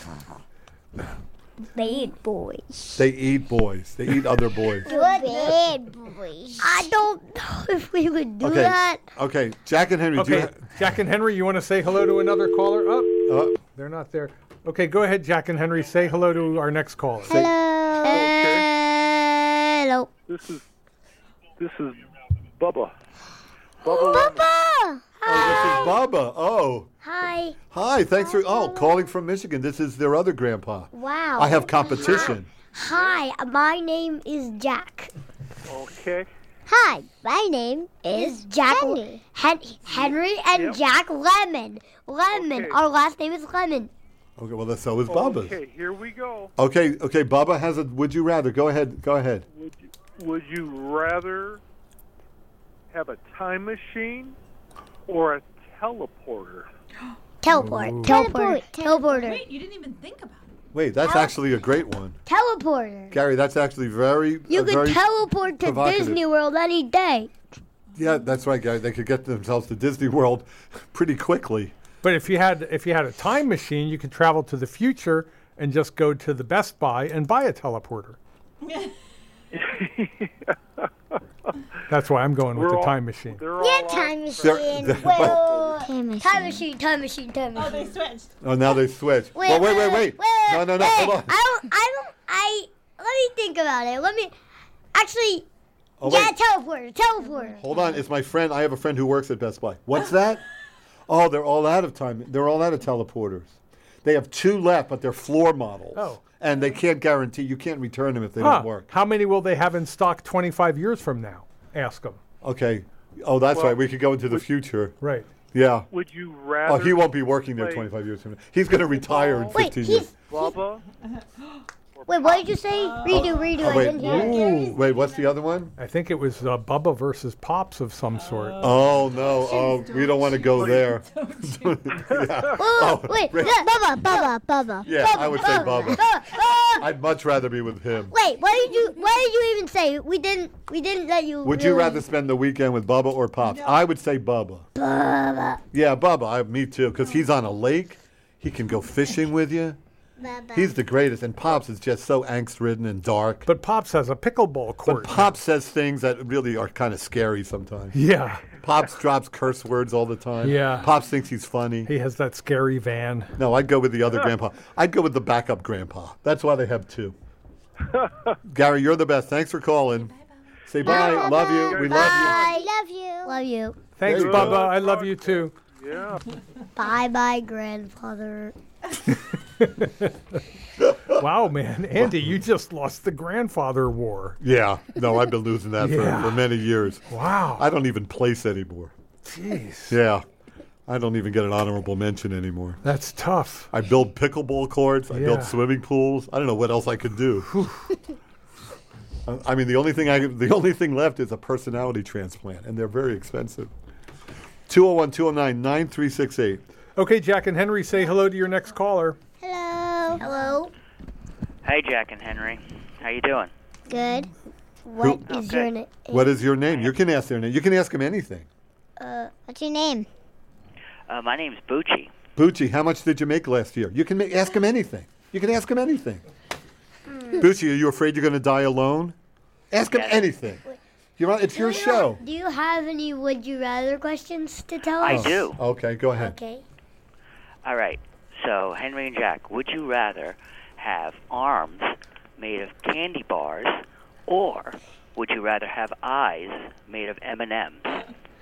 They eat boys. They eat boys. They eat other boys. Good bad boys. I don't know if we would do Okay. that. Okay. Jack and Henry. Do you Okay, Jack and Henry, you want to say hello to another caller? Oh, ha- uh, they're not there. Okay, go ahead, Jack and Henry. Say hello to our next caller. Hello. Hello. This is this is Bubba. Bubba! Oh, this is Bubba. Oh. Hi. Hi, thanks for oh calling from Michigan. This is their other grandpa. Wow. I have competition. Hi, my name is Jack. Okay. Hi, my name is Jack Henry, Hen- Henry and Yep. Jack Lemon. Lemon. Okay. Our last name is Lemon. Okay, well that's so is Bubba's. Okay, here we go. Okay, okay, Bubba has a would you rather. Go ahead. Go ahead. Would you, would you rather have a time machine or a teleporter? Teleport. Ooh. Teleport. Teleporter. Wait, you didn't even think about it. Wait, that's Tele- actually a great one. Teleporter. Gary, that's actually very You uh, could very teleport to provocative. Disney World any day. Yeah, that's right, Gary. They could get themselves to Disney World pretty quickly. But if you had if you had a time machine, you could travel to the future and just go to the Best Buy and buy a teleporter. That's why I'm going with We're the all- time machine. Yeah, time machine. They're- they're- Well, time machine. Time machine. Time machine. Time machine. Oh, they switched. Oh, now they switch. Wait, well, wait, wait, wait. No, no, no. wait. Hold on. I don't. I don't. I. Let me think about it. Let me. Actually. Oh, yeah, wait. teleporter. Teleporter. Hold on. It's my friend. I have a friend who works at Best Buy. What's that? Oh, they're all out of time. They're all out of teleporters. They have two left, but they're floor models. Oh. And they can't guarantee, you can't return them if they Huh. don't work. How many will they have in stock twenty-five years from now? Ask them. Okay. Oh, that's Well, right. We could go into the future. Right. Yeah. Would you rather? Oh, he won't be working there play twenty-five years from now. He's going to retire in Wait, fifteen he's- years. Bubba? Wait, what did you say? Redo, redo. Oh, I wait. didn't hear. Ooh. Wait, what's the other one? I think it was uh, Bubba versus Pops of some sort. Oh, no. Oh, we don't want to go there. Yeah. Oh, Oh, wait. wait. yeah, Bubba, Bubba, Bubba. Yeah, Bubba, I would say Bubba. Bubba. I'd much rather be with him. Wait, what did you? What did you even say? We didn't. We didn't let you. Would you really- rather spend the weekend with Bubba or Pops? I would say Bubba. Bubba. Yeah, Bubba. I, me too, because he's on a lake. He can go fishing with you. He's the greatest, and Pops is just so angst-ridden and dark. But Pops has a pickleball court. But Pops says things that really are kind of scary sometimes. Yeah. Pops drops curse words all the time. Yeah. Pops thinks he's funny. He has that scary van. No, I'd go with the other grandpa. I'd go with the backup grandpa. That's why they have two. Gary, you're the best. Thanks for calling. Say bye. Bye, Love you. Bubba. We Bye. love you. Love you. Love you. Thanks, There you Bubba. go. I love you too. Yeah. Bye, bye, grandfather. Wow, man. Andy, you just lost the grandfather war. Yeah. No, I've been losing that Yeah. for, for many years. Wow. I don't even place anymore. Jeez. Yeah. I don't even get an honorable mention anymore. That's tough. I build pickleball courts. I Yeah. build swimming pools. I don't know what else I could do. Uh, I mean, the only thing I the only thing left is a personality transplant, and they're very expensive. two oh one, two oh nine, nine three six eight. Okay, Jack and Henry, say hello to your next caller. Hello. Hello. Hey, Jack and Henry. How you doing? Good. What Who- is your name? What is your name? You can ask their name. You can ask them anything. Uh, what's your name? Uh, my name's Bucci. Bucci, how much did you make last year? You can ma- ask him anything. You can ask him anything. Bucci, are you afraid you're going to die alone? Ask him anything. You're on, it's your Do you- show. Do you have any would you rather questions to tell I us? do. Okay, go ahead. Okay. All right. So, Henry and Jack, would you rather have arms made of candy bars, or would you rather have eyes made of M and M's?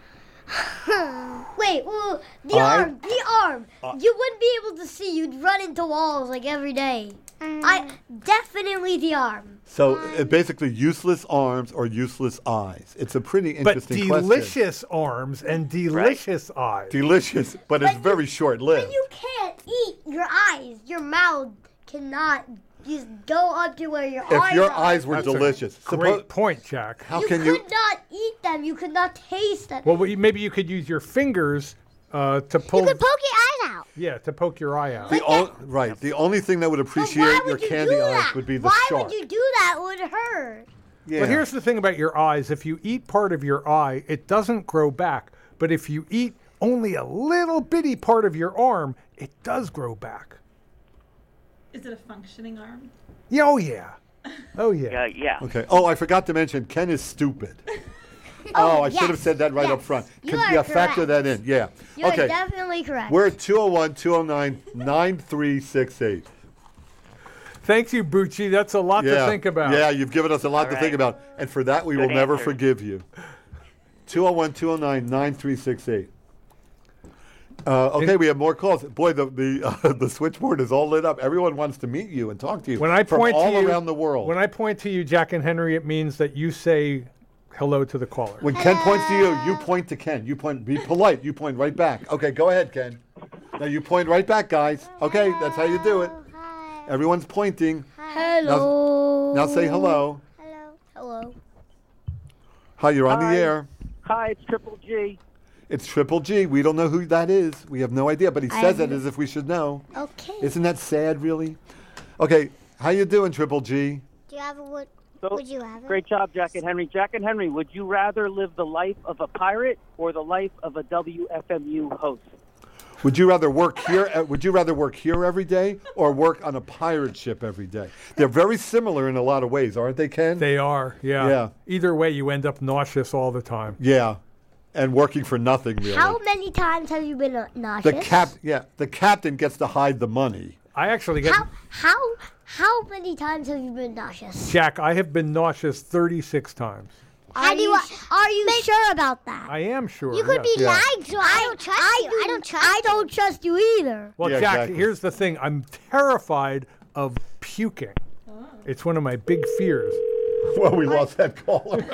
Wait, well, the I- arm, the arm. Uh, you wouldn't be able to see. You'd run into walls like every day. I definitely the arm. So uh, basically, useless arms or useless eyes. It's a pretty But interesting question. delicious arms and delicious eyes. Delicious, but it's very short-lived. You can't eat your eyes. Your mouth cannot just go up to where your If eyes your are. eyes were That's a delicious, Great suppo- point, Jack. how you can could you? not eat them. You could not taste them. Well, we- maybe you could use your fingers uh, to pull. You could poke your eyes out. Yeah, to poke your eye out. The o- right. The only thing that would appreciate Why your would you candy do eyes that? would be the Why shark. would you do that? It would hurt. Yeah. But here's the thing about your eyes. If you eat part of your eye, it doesn't grow back. But if you eat only a little bitty part of your arm, it does grow back. Is it a functioning arm? Yeah, oh, yeah. Oh, yeah. Yeah, yeah. Okay. Oh, I forgot to mention, Ken is stupid. Oh, I should have yes, said that right yes. up front. You Con- are yeah, factor correct. that in. Yeah. You're okay. definitely correct. We're at two oh one, two oh nine, nine three six eight. Thank you, Bucci. That's a lot yeah. to think about. Yeah, you've given us a lot All to right. think about. And for that, we Good will never answer. forgive you. two oh one, two oh nine, nine three six eight. Uh, okay, we have more calls. Boy, the the, uh, the switchboard is all lit up. Everyone wants to meet you and talk to you When I from point all to you, around the world. When I point to you, Jack and Henry, it means that you say hello to the caller. When Ken points to you, you point to Ken. You point. Be polite. You point right back. Okay, go ahead, Ken. Now you point right back, guys. Okay, that's how you do it. Everyone's pointing. Hello. Now, now say hello. Hello. Hi, you're on Hi. the air. Hi, it's Triple G. It's Triple G. We don't know who that is. We have no idea, but he I says have it no- as if we should know. Okay. Isn't that sad, really? Okay, how you doing, Triple G? Do you have a would? So, Would you have it? Great job, Jack and Henry. Jack and Henry, would you rather live the life of a pirate or the life of a W F M U host? Would you rather work here? uh, Would you rather work here every day or work on a pirate ship every day? They're very similar in a lot of ways, aren't they, Ken? They are, yeah. Yeah. Either way, you end up nauseous all the time. Yeah, and working for nothing really. How many times have you been uh, nauseous? the cap, yeah, the captain gets to hide the money. I actually get How how how many times have you been nauseous? Jack. I have been nauseous thirty-six times. Are you are you sure about that? I am sure. You could yeah. be lying, so I don't trust you. I don't trust. I don't trust you either. Well, Yeah, Jack, exactly. here's the thing. I'm terrified of puking. It's one of my big fears. Well, we lost that caller.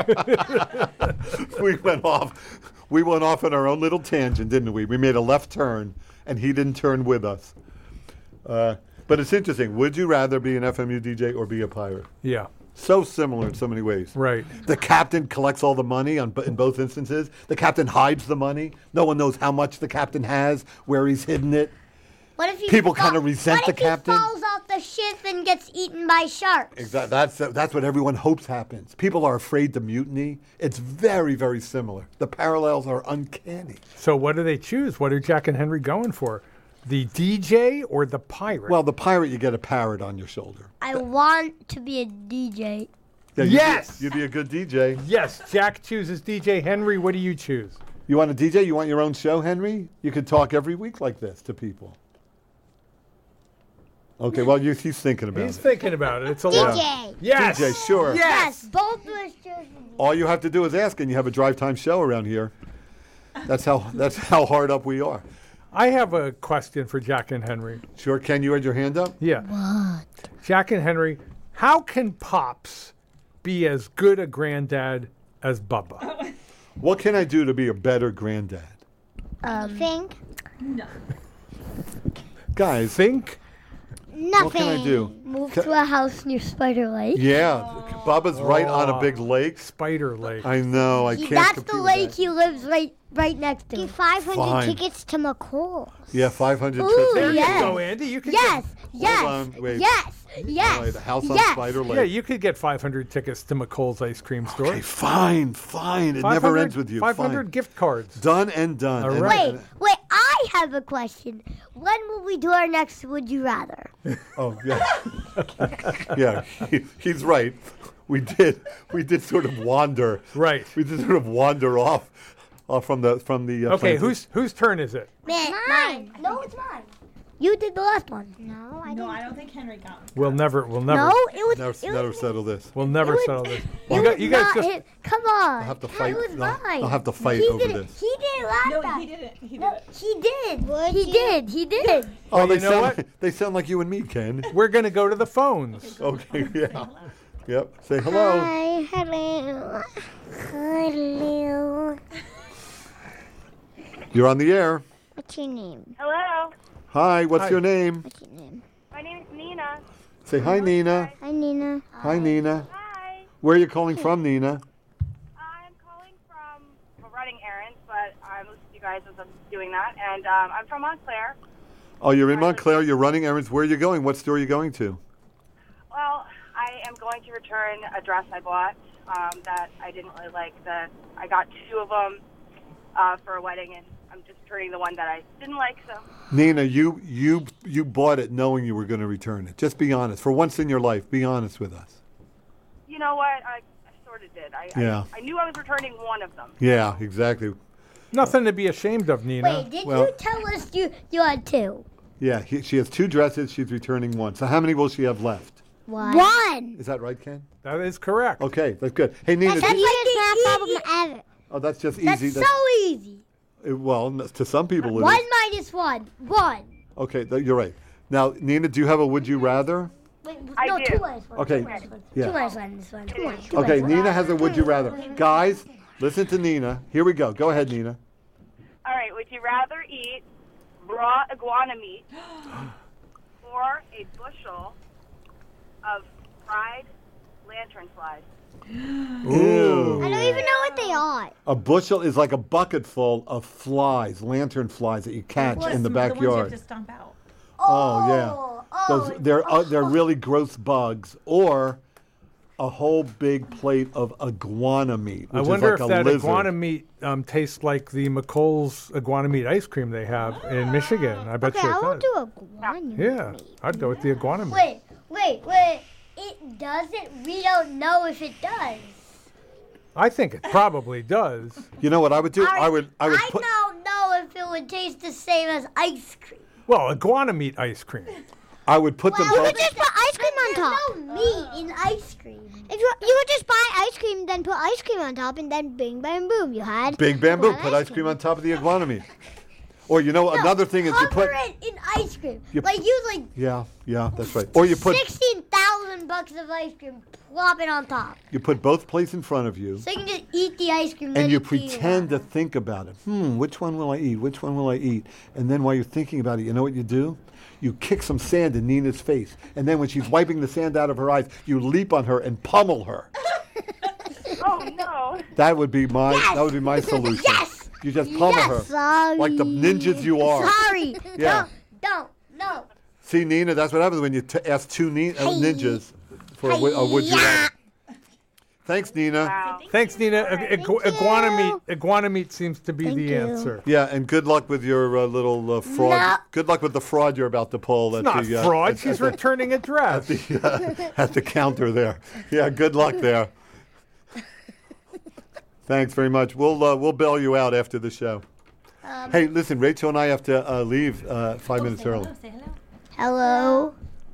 we went off. We went off on our own little tangent, didn't we? We made a left turn, and he didn't turn with us. Uh, but it's interesting. Would you rather be an F M U D J or be a pirate? Yeah. So similar in so many ways. Right. The captain collects all the money on, in both instances. The captain hides the money. No one knows how much the captain has, where he's hidden it. What if he People fa- kinda resent what the captain? What if he falls off the ship and gets eaten by sharks? Exactly. That's that's what everyone hopes happens. People are afraid to mutiny. It's very, very similar. The parallels are uncanny. So what do they choose? What are Jack and Henry going for? The D J or the pirate? Well, the pirate, you get a parrot on your shoulder. I want to be a D J. Yeah, you'd Yes! Be, you'd be a good D J. Yes, Jack chooses D J. Henry, what do you choose? You want a D J? You want your own show, Henry? You could talk every week like this to people. Okay, well, you, he's thinking about He's it. thinking about it. It's a D J. lot. Yes. D J, sure. Yes. Both of us choose. All you have to do is ask, and you have a drive time show around here. That's how that's how hard up we are. I have a question for Jack and Henry. Sure, Ken, you had your hand up? Yeah. What? Jack and Henry, how can Pops be as good a granddad as Bubba? What can I do to be a better granddad? Um, think No. Guys, think? nothing. What can I do? Move Ca- to a house near Spider Lake. Yeah, Bubba's right on a big lake. Spider Lake. I know, I He- can't that's compete the with lake that. he lives right right next to. Give five hundred Fine. tickets to McCall. Yeah, five hundred Ooh, trips. There yes. you go, Andy. You could Yes, get, yes, on, wait. yes, yes, All right, the house on yes. Spider Lake. Yeah, you could get five hundred tickets to McColl's ice cream store. Okay, fine, fine. It never five hundred ends with you. five hundred Fine. gift cards. Done and done. All And- right. Wait, wait, I have a question. When will we do our next Would You Rather? Oh yeah, yeah. He, he's right. We did. We did sort of wander. Right. We did sort of wander off, off from the from the. Uh, Okay, plantation. whose whose turn is it? Man, mine. No, it's mine. You did the last one. No, I No, didn't. I don't think Henry got one. We'll never. We'll never. No, it was. Never, it never was settle this. We'll never was- settle this. It You, got, was you guys not just. him. Come on. I'll have to It fight. was I'll- mine. I'll have to fight he over did it. this. He did it last No, time. he didn't. He did No, it. he did. he did. He did. Oh, they you know sound. what? Like, they sound like you and me, Ken. We're gonna go to the phones. Okay. Yeah. Yep. Say hello. Hi, hello. Hello. You're on the air. What's your name? Hello. Hi. What's Hi. your name? What's your name? My name is Nina. Say hi, Nina. Hi, Nina. Hi, Nina. Hi. Where are you calling from, Nina? I'm calling from well, running errands, but I'm listening to you guys as I'm doing that. And um, I'm from Montclair. Oh, you're in Montclair. You're running errands. Where are you going? What store are you going to? Well, I am going to return a dress I bought um, that I didn't really like. The I got two of them uh, for a wedding, and I'm just returning the one that I didn't like. So Nina, you you you bought it knowing you were going to return it. Just be honest. For once in your life, be honest with us. you know what? I, I sort of did. I, Yeah. I I knew I was returning one of them. Yeah, exactly. Nothing to be ashamed of, Nina. Wait, did Well- you tell us you you had two? Yeah, he, she has two dresses. She's returning one. So how many will she have left? One. One. Is that right, Ken? That is correct. Okay, that's good. Hey, Nina. That's, that's do- like the easiest problem ever. oh, that's just That's easy. so easy. Uh, Well, n- to some people it One is. minus one. One. Okay, th- you're right. Now, Nina, do you have a would you rather? Wait, I no, do. two minus one. Okay, Two minus one. yeah. Two minus one. This one. Two minus. Two Okay, minus one. Nina has a would you rather. Guys, listen to Nina. Here we go. Go ahead, Nina. All right, would you rather eat raw iguana meat or a bushel of fried lanternflies? Ew. I don't even know what they are. A bushel is like a bucket full of flies, lantern flies that you catch Well, in the the ones you have backyard. to stomp out. Oh, yeah. Those they're uh, they're really gross bugs, or a whole big plate of iguana meat. I which wonder is like if a that lizard. iguana meat um, tastes like the McColl's iguana meat ice cream they have in Michigan. I bet Okay, you I it won't does. do iguana. Yeah, I'd go with the iguana meat. Wait, wait, wait. It doesn't. We don't know if it does. I think it probably does. You know what I would do? I would I would I put don't know if it would taste the same as ice cream. Well, iguana meat ice cream. I would put them You both. could just put ice cream on top. There's no meat in ice cream. If you you could just buy ice cream, then put ice cream on top, and then bing bang boom, you had Big bamboo, iguana put ice cream on top of the iguana meat. Or you know No, another thing is you put cover it in ice cream. You- like use like yeah yeah that's right. Or you put sixteen thousand bucks of ice cream, plop it on top, you put both plates in front of you. so you can just eat the ice cream. And then you eat the pretend to think about it. Hmm, which one will I eat? Which one will I eat? And then while you're thinking about it, you know what you do? You kick some sand in Nina's face. And then when she's wiping the sand out of her eyes, you leap on her and pummel her. Oh no! That would be my Yes! that would be my solution. Yes! You just pummel Yes, her. sorry. Like the ninjas you are. Sorry. Yeah. Don't, don't, no. See, Nina, that's what happens when you t- ask two ni- uh, ninjas for a, wi- a would you rather. Thanks, Nina. Thanks, Nina. I- igu- iguana meat. Iguana meat seems to be the answer. Yeah, and good luck with your uh, little uh, fraud. No. Good luck with the fraud you're about to pull. It's at not the, uh, fraud. at- She's at the- returning a dress. At the, uh, at the counter there. Yeah, good luck there. Thanks very much. We'll uh, we'll bail you out after the show. Um, Hey, listen, Rachel and I have to uh, leave uh, five minutes early. Hello.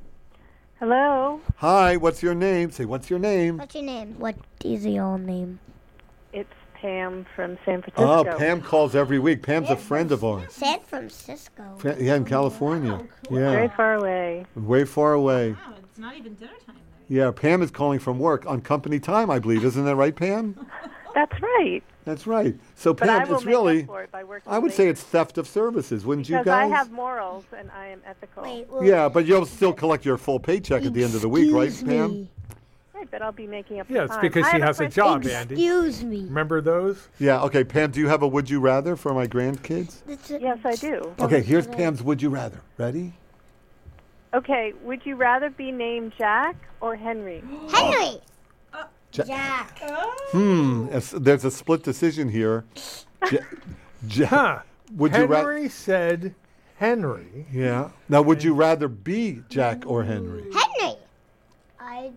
Hello. Hi, what's your name? Say, what's your name? What's your name? What is your name? It's Pam from San Francisco. Oh, Pam calls every week. Pam's a friend of ours. San Francisco. Fra- Yeah, in California. Yeah, Very far away. way far away. It's not even dinner time. Yeah, Pam is calling from work on company time, I believe. Isn't that right, Pam? That's right. That's right. So, But I Pam, will it's make up really, for it by working I would late. say it's theft of services, wouldn't you Because guys? I have morals and I am ethical. Yeah, but you'll still collect your full paycheck at the end of the week, right, Pam? Right, but I'll be making up Yeah, the it's time. because I she have has a question. job, Andy. Excuse me. Remember those? Yeah, okay. Pam, do you have a would you rather for my grandkids? Yes, I do. Okay, here's Pam's would you rather. Ready? Okay, would you rather be named Jack or Henry? Henry. Ja- Jack. Hmm, it's- there's a split decision here. Ja- Ja- Huh. Would you rather? Henry said Henry. Yeah. Now, would you rather be Jack or Henry? Henry. I'd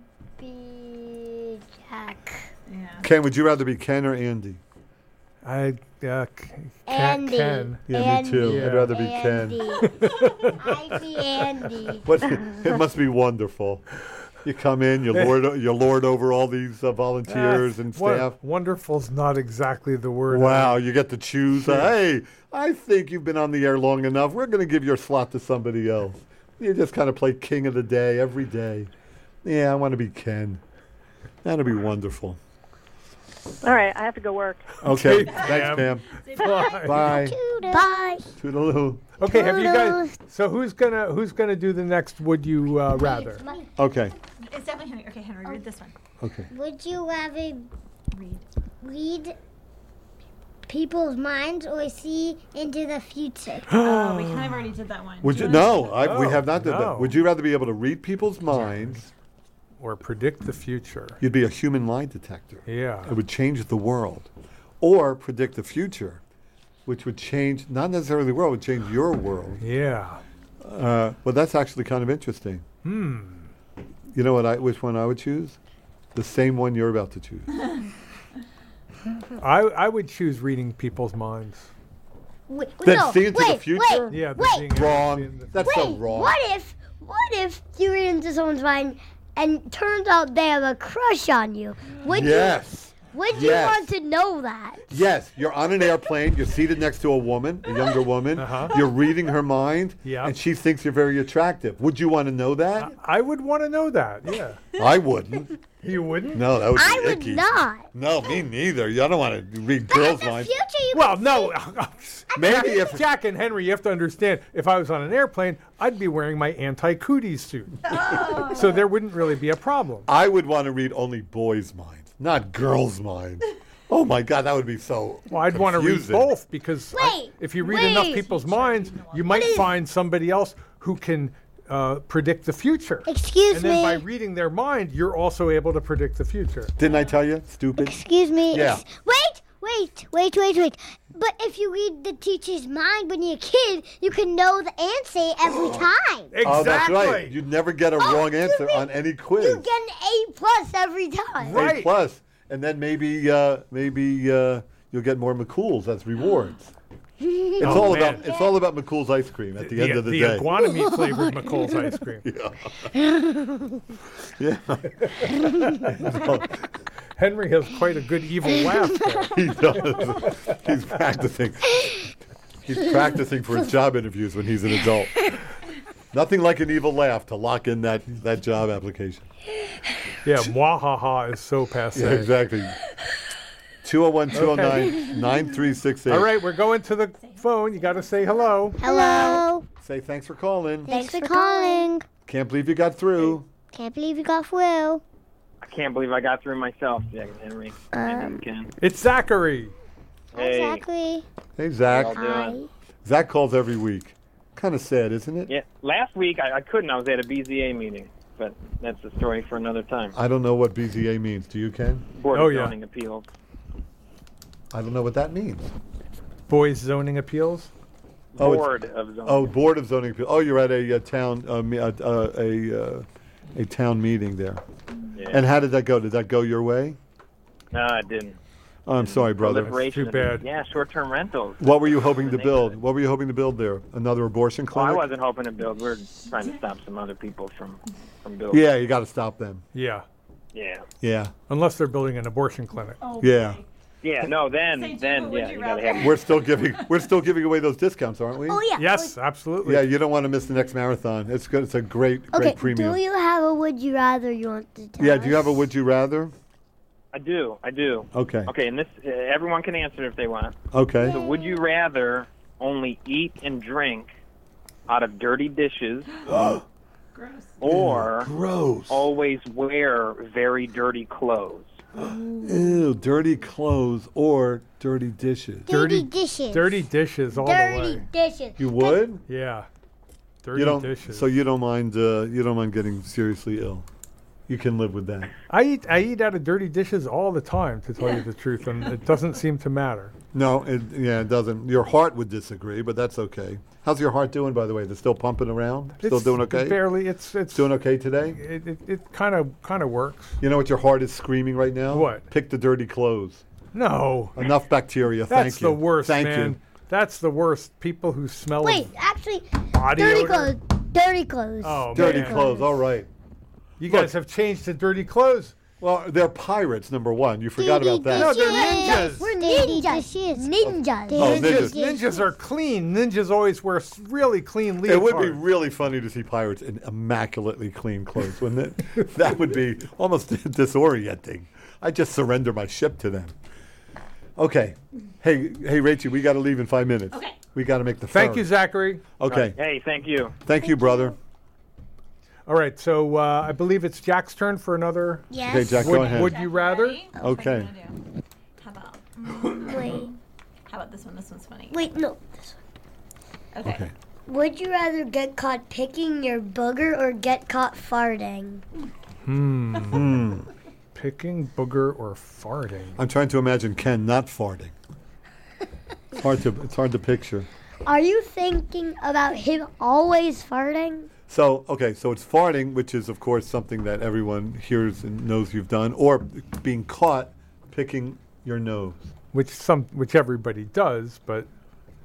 be Jack. Yeah. Ken, would you rather be Ken or Andy? I uh, c- Andy. Ken. Yeah, me too. Yeah. I'd rather be Andy. Ken. I'd be Andy. What? It must be wonderful. You come in, you lord, you lord over all these uh, volunteers and Won- staff. Wonderful's not exactly the word. Wow, you get to choose. Uh, hey, I think you've been on the air long enough. We're going to give your slot to somebody else. You just kind of play king of the day every day. Yeah, I want to be Ken. That'll be wonderful. All right, I have to go work. Okay, Okay, thanks, Pam. Pam. Bye. Bye. Bye. Toodaloo. Okay, have you guys? So who's gonna who's gonna do the next? Would you uh, rather? Okay, It's definitely Henry. Okay, Henry, read this one. okay. Would you rather Read. read people's minds or see into the future? Oh, we kind of already did that one. Would Do you? wanna- No, I, we No, have not done no. that. Would you rather be able to read people's minds? Or predict the future? You'd be a human lie detector. Yeah. It would change the world. Or predict the future, which would change, not necessarily the world, would change your world. Yeah. Uh, well, that's actually kind of interesting. Hmm. You know what? I which one I would choose? The same one you're about to choose. I I would choose reading people's minds. Wait, Then no, see into wait, the future? Wait, Yeah, the wait, being able to see Wrong. in the- That's wait. so wrong. What if, what if you read into someone's mind and turns out they have a crush on you? Would Yes. you? Would Yes. you want to know that? Yes, you're on an airplane. You're seated next to a woman, a younger woman. Uh-huh. You're reading her mind, Yeah. and she thinks you're very attractive. Would you want to know that? I would want to know that. Yeah. I wouldn't. You wouldn't? No, that would be I would icky. not. No, me neither. I don't want to read girls' minds. Future, you Well, no. Maybe if Jack and Henry, you have to understand, if I was on an airplane, I'd be wearing my anti-cooties suit. So there wouldn't really be a problem. I would want to read only boys' minds, not girls' minds. Oh my God, that would be so. Well, I'd want to read confusing. both because I- Wait, if you read enough wait. people's minds, you might find somebody else who can uh, predict the future. Excuse and then me. by reading their mind, you're also able to predict the future. Didn't I tell you? Stupid. Excuse me. Yeah. ex- Wait, wait, wait, wait, wait. But if you read the teacher's mind when you're a kid, you can know the answer every time. Exactly. Oh, that's right. You'd never get a Oh, wrong you answer mean- on any quiz. You get an A plus every time. A plus, and then maybe uh, maybe uh, you'll get more McCool's as rewards. It's Oh, all man. about it's all about McCool's ice cream at the, end of the, the day. iguana meat flavored McCool's ice cream. Yeah. Henry has quite a good evil laugh there. He does. He's practicing. He's practicing for his job interviews when he's an adult. Nothing like an evil laugh to lock in that, that job application. Yeah, mwahaha is so passe. Yeah, exactly. two oh one, two oh nine, nine three six eight. All right, we're going to the phone. You got to say hello. Hello. Say thanks for calling. Thanks for calling. Can't believe you got through. Can't believe you got through. I can't believe I got through myself, Jack and Henry. I Um, never can. It's Zachary. Hey. Exactly. Hey, Zach. How y'all doing? Zach calls every week. Kind of sad, isn't it? Yeah, last week I, I couldn't. I was at a B Z A meeting, but that's a story for another time. I don't know what B Z A means. Do you, Ken? Board Oh, of yeah. Zoning Appeals. I don't know what that means. Boys zoning appeals. Oh, it's- Board of Zoning. Oh, Board of Zoning Appeals. Oh, you're at a, uh town uh, me- uh, uh, a uh, a town meeting there. Yeah. And how did that go? Did that go your way? No, I didn't. Oh, I'm sorry, brother. Proliferation Too of- bad. Yeah, short-term rentals. What were you hoping The to build? What were you hoping to build there? Another abortion Well, I clinic? wasn't hoping to build. We're trying to stop some other people from from building. Yeah, you got to stop them. Yeah. Yeah. Yeah, Unless they're building an abortion clinic. yeah. Yeah. No. Then, then, yeah, you gotta have. We're still giving we're still giving away those discounts, aren't we? Oh, yeah. Yes, absolutely. Yeah, you don't want to miss the next marathon. It's good. It's a great, Okay, great premium. do you have a would you rather you want to tell Yeah. Do you have a us? would you rather? I do. I do. Okay. Okay, and this uh, everyone can answer if they want. Okay. So, would you rather only eat and drink out of dirty dishes, or Gross. always wear very dirty clothes? Ew, dirty clothes or dirty dishes. Dirty dishes. Dirty dishes all the Dirty way. dishes. You would? Yeah. Dirty You don't. dishes. So you don't mind? Uh, you don't mind getting seriously ill? You can live with that. I eat I eat out of dirty dishes all the time, to tell you the truth, and it doesn't seem to matter. No, it, yeah, it doesn't. Your heart would disagree, but that's okay. How's your heart doing, by the way? Is it still pumping around? Still It's doing okay? Barely. It's it's Doing okay today? It it, it kind of kind of works. You know what your heart is screaming right now? What? Pick the dirty clothes. No. Enough bacteria. That's Thank you. the worst, Thank man. you. That's the worst. People who smell Wait, of actually, body dirty odor. clothes. Dirty clothes. Oh, Dirty man. clothes. All right. You Look. guys have changed to dirty clothes. Well, they're pirates. Number one. You forgot Dirty about that. No, they're dishes. ninjas. We're ninjas. Ninjas. Oh, Ninjas, ninjas. ninjas are clean. Ninjas always wear s- really clean leotards. It would be really funny to see pirates in immaculately clean clothes, wouldn't it? That would be almost disorienting. I'd just surrender my ship to them. Okay. Hey, hey, Rachel, we got to leave in five minutes. Okay. We got to make the Thank phone. you, Zachary. Okay. Hey, thank you. Thank you, brother. All right, so uh, I believe it's Jack's turn for another. Yes. Okay, Jack, Would, go ahead. would you rather? Okay. How about? Wait. How about this one? This one's funny. Wait, no. Okay. Okay. Would you rather get caught picking your booger or get caught farting? Hmm. Hmm. Picking, booger, or farting? I'm trying to imagine Ken not farting. It's hard to it's hard to picture. Are you thinking about him always farting? So, okay, so it's farting, which is, of course, something that everyone hears and knows you've done, or being caught picking your nose. Which some, which everybody does, but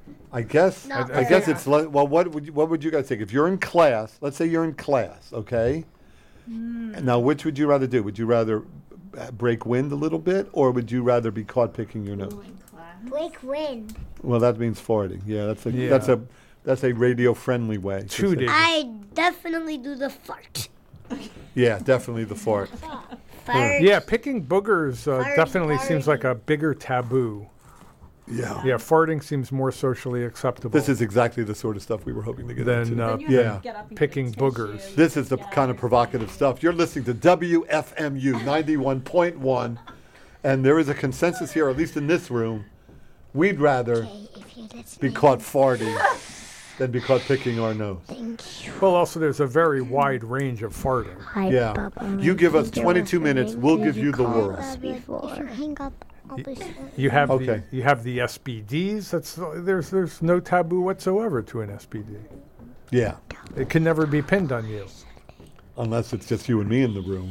I guess. Not I, I guess very. it's le- well. What would you, what would you guys think if you're in class? Let's say you're in class, okay? Mm. Now, which would you rather do? Would you rather uh, break wind a little bit, or would you rather be caught picking your nose? Break wind. Well, that means farting. Yeah, that's a Yeah. that's a that's a radio friendly way. to Two say- days. I definitely do the fart. Yeah, definitely the fart. Fart. Yeah, picking boogers uh, Farting, definitely seems like a bigger taboo. Yeah. Yeah, farting seems more socially acceptable. This is exactly the sort of stuff we were hoping to get Than, into. uh, yeah, picking boogers. This is the kind of provocative stuff. You're listening to W F M U ninety-one point one, and there is a consensus here, at least in this room. We'd rather be caught farting than be caught picking our nose. Well, also there's a very wide range of farting. Yeah. You give us twenty-two minutes, we'll give you the world. If you hang up, I'll be You have Okay. the you have the S B Ds. That's there's there's no taboo whatsoever to an S B D. Yeah. It can never be pinned on you. Unless it's just you and me in the room.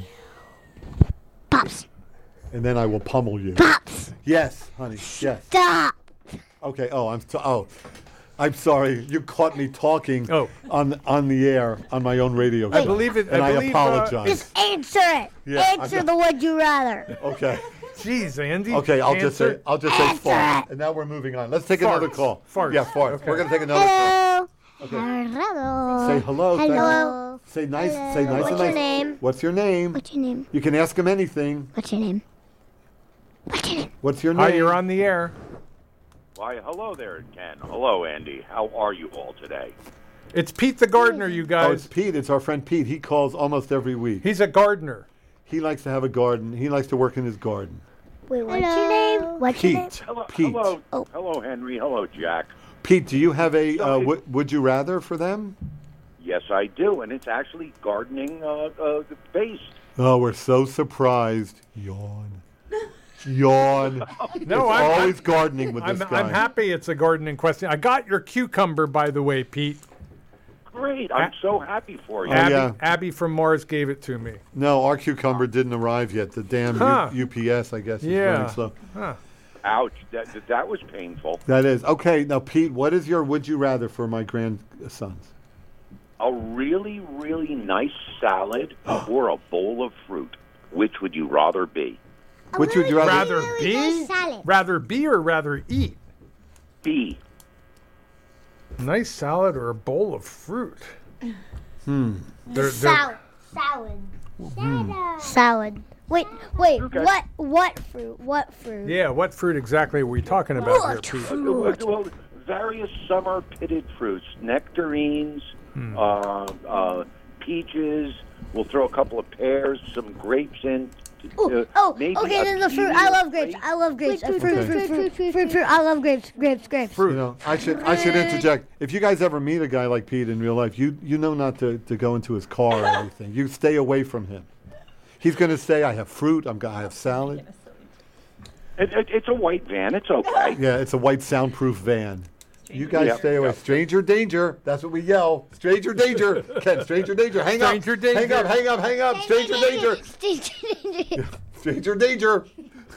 Pops. And then I will pummel you. Pops. Yes, honey. Yes. Stop. Okay. Oh, I'm so, oh, I'm sorry. You caught me talking oh. on on the air on my own radio show. I believe it- And I I, believe, uh, apologize. Just answer it. Yeah, I answer know. the would you rather. Okay. Jeez, Andy. Okay, I'll just say Answer. I'll just say Answer fart. it. And now we're moving on. Let's take another Farts. call. Farts. Yeah, fart. Okay. We're gonna take another call. Hello. Hello. Say hello. thank you. Hello. Say nice. Say nice What's and your nice. name? What's your name? What's your name? You can ask him anything. What's your name? What's your name? Hi, you're on the air. Why, hello there, Ken. Hello, Andy. How are you all today? It's Pete the gardener, you Oh, it's guys. Pete. It's our friend Pete. He calls almost every week. He's a gardener. He likes to have a garden. He likes to work in his garden. Wait, what's your name? What's your name? Pete. Hello, Pete. hello, Oh. hello, Henry. Hello, Jack. Pete, do you have a uh, Okay. w- would you rather for them? Yes, I do, and it's actually gardening uh, uh, based. Oh, we're so surprised. Yawn. Yawn. No, it's I'm- always I'm- gardening with I'm, this guy. I'm happy it's a gardening question. I got your cucumber, by the way, Pete. Great. I'm so happy for you. Oh, Abby, yeah. Abby from Mars gave it to me. No, our cucumber didn't arrive yet. The damn Huh. U- UPS, I guess, is Yeah. running slow. Huh. Ouch. That, that, that was painful. That is. Okay, now, Pete, what is your would you rather for my grandsons? A really, really nice salad or a bowl of fruit. Which would you rather be? Which would you rather? Rather be? Rather be or rather eat? Be. Nice salad or a bowl of fruit? Hmm. They're, they're, Salad. Salad. Salad. Wait, wait. What? What fruit? What fruit? yeah, what fruit exactly are we talking about here, Pete? Well, well, various summer pitted fruits, nectarines, Hmm. uh, uh, peaches. We'll throw a couple of pears, some grapes in. Oh, uh, oh, maybe okay. a Then the fruit. kiwi I or love grapes. grape. I love grapes. Uh, Fruit, Fruit, fruit, fruit, fruit, fruit, fruit, fruit, fruit. I love grapes. Grapes, grapes. You know, I should I should interject. If you guys ever meet a guy like Pete in real life, you you know not to, to go into his car or anything. You stay away from him. He's going to say, "I have fruit. I'm go- I have salad." It, it, it's a white van. It's okay. Yeah, it's a white soundproof van. You guys Yep, stay away. yep. Stranger danger. That's what we yell. Stranger danger. Ken, stranger danger. Hang Stranger up. danger. Hang up. Hang up. Hang up. Stranger danger. Stranger danger.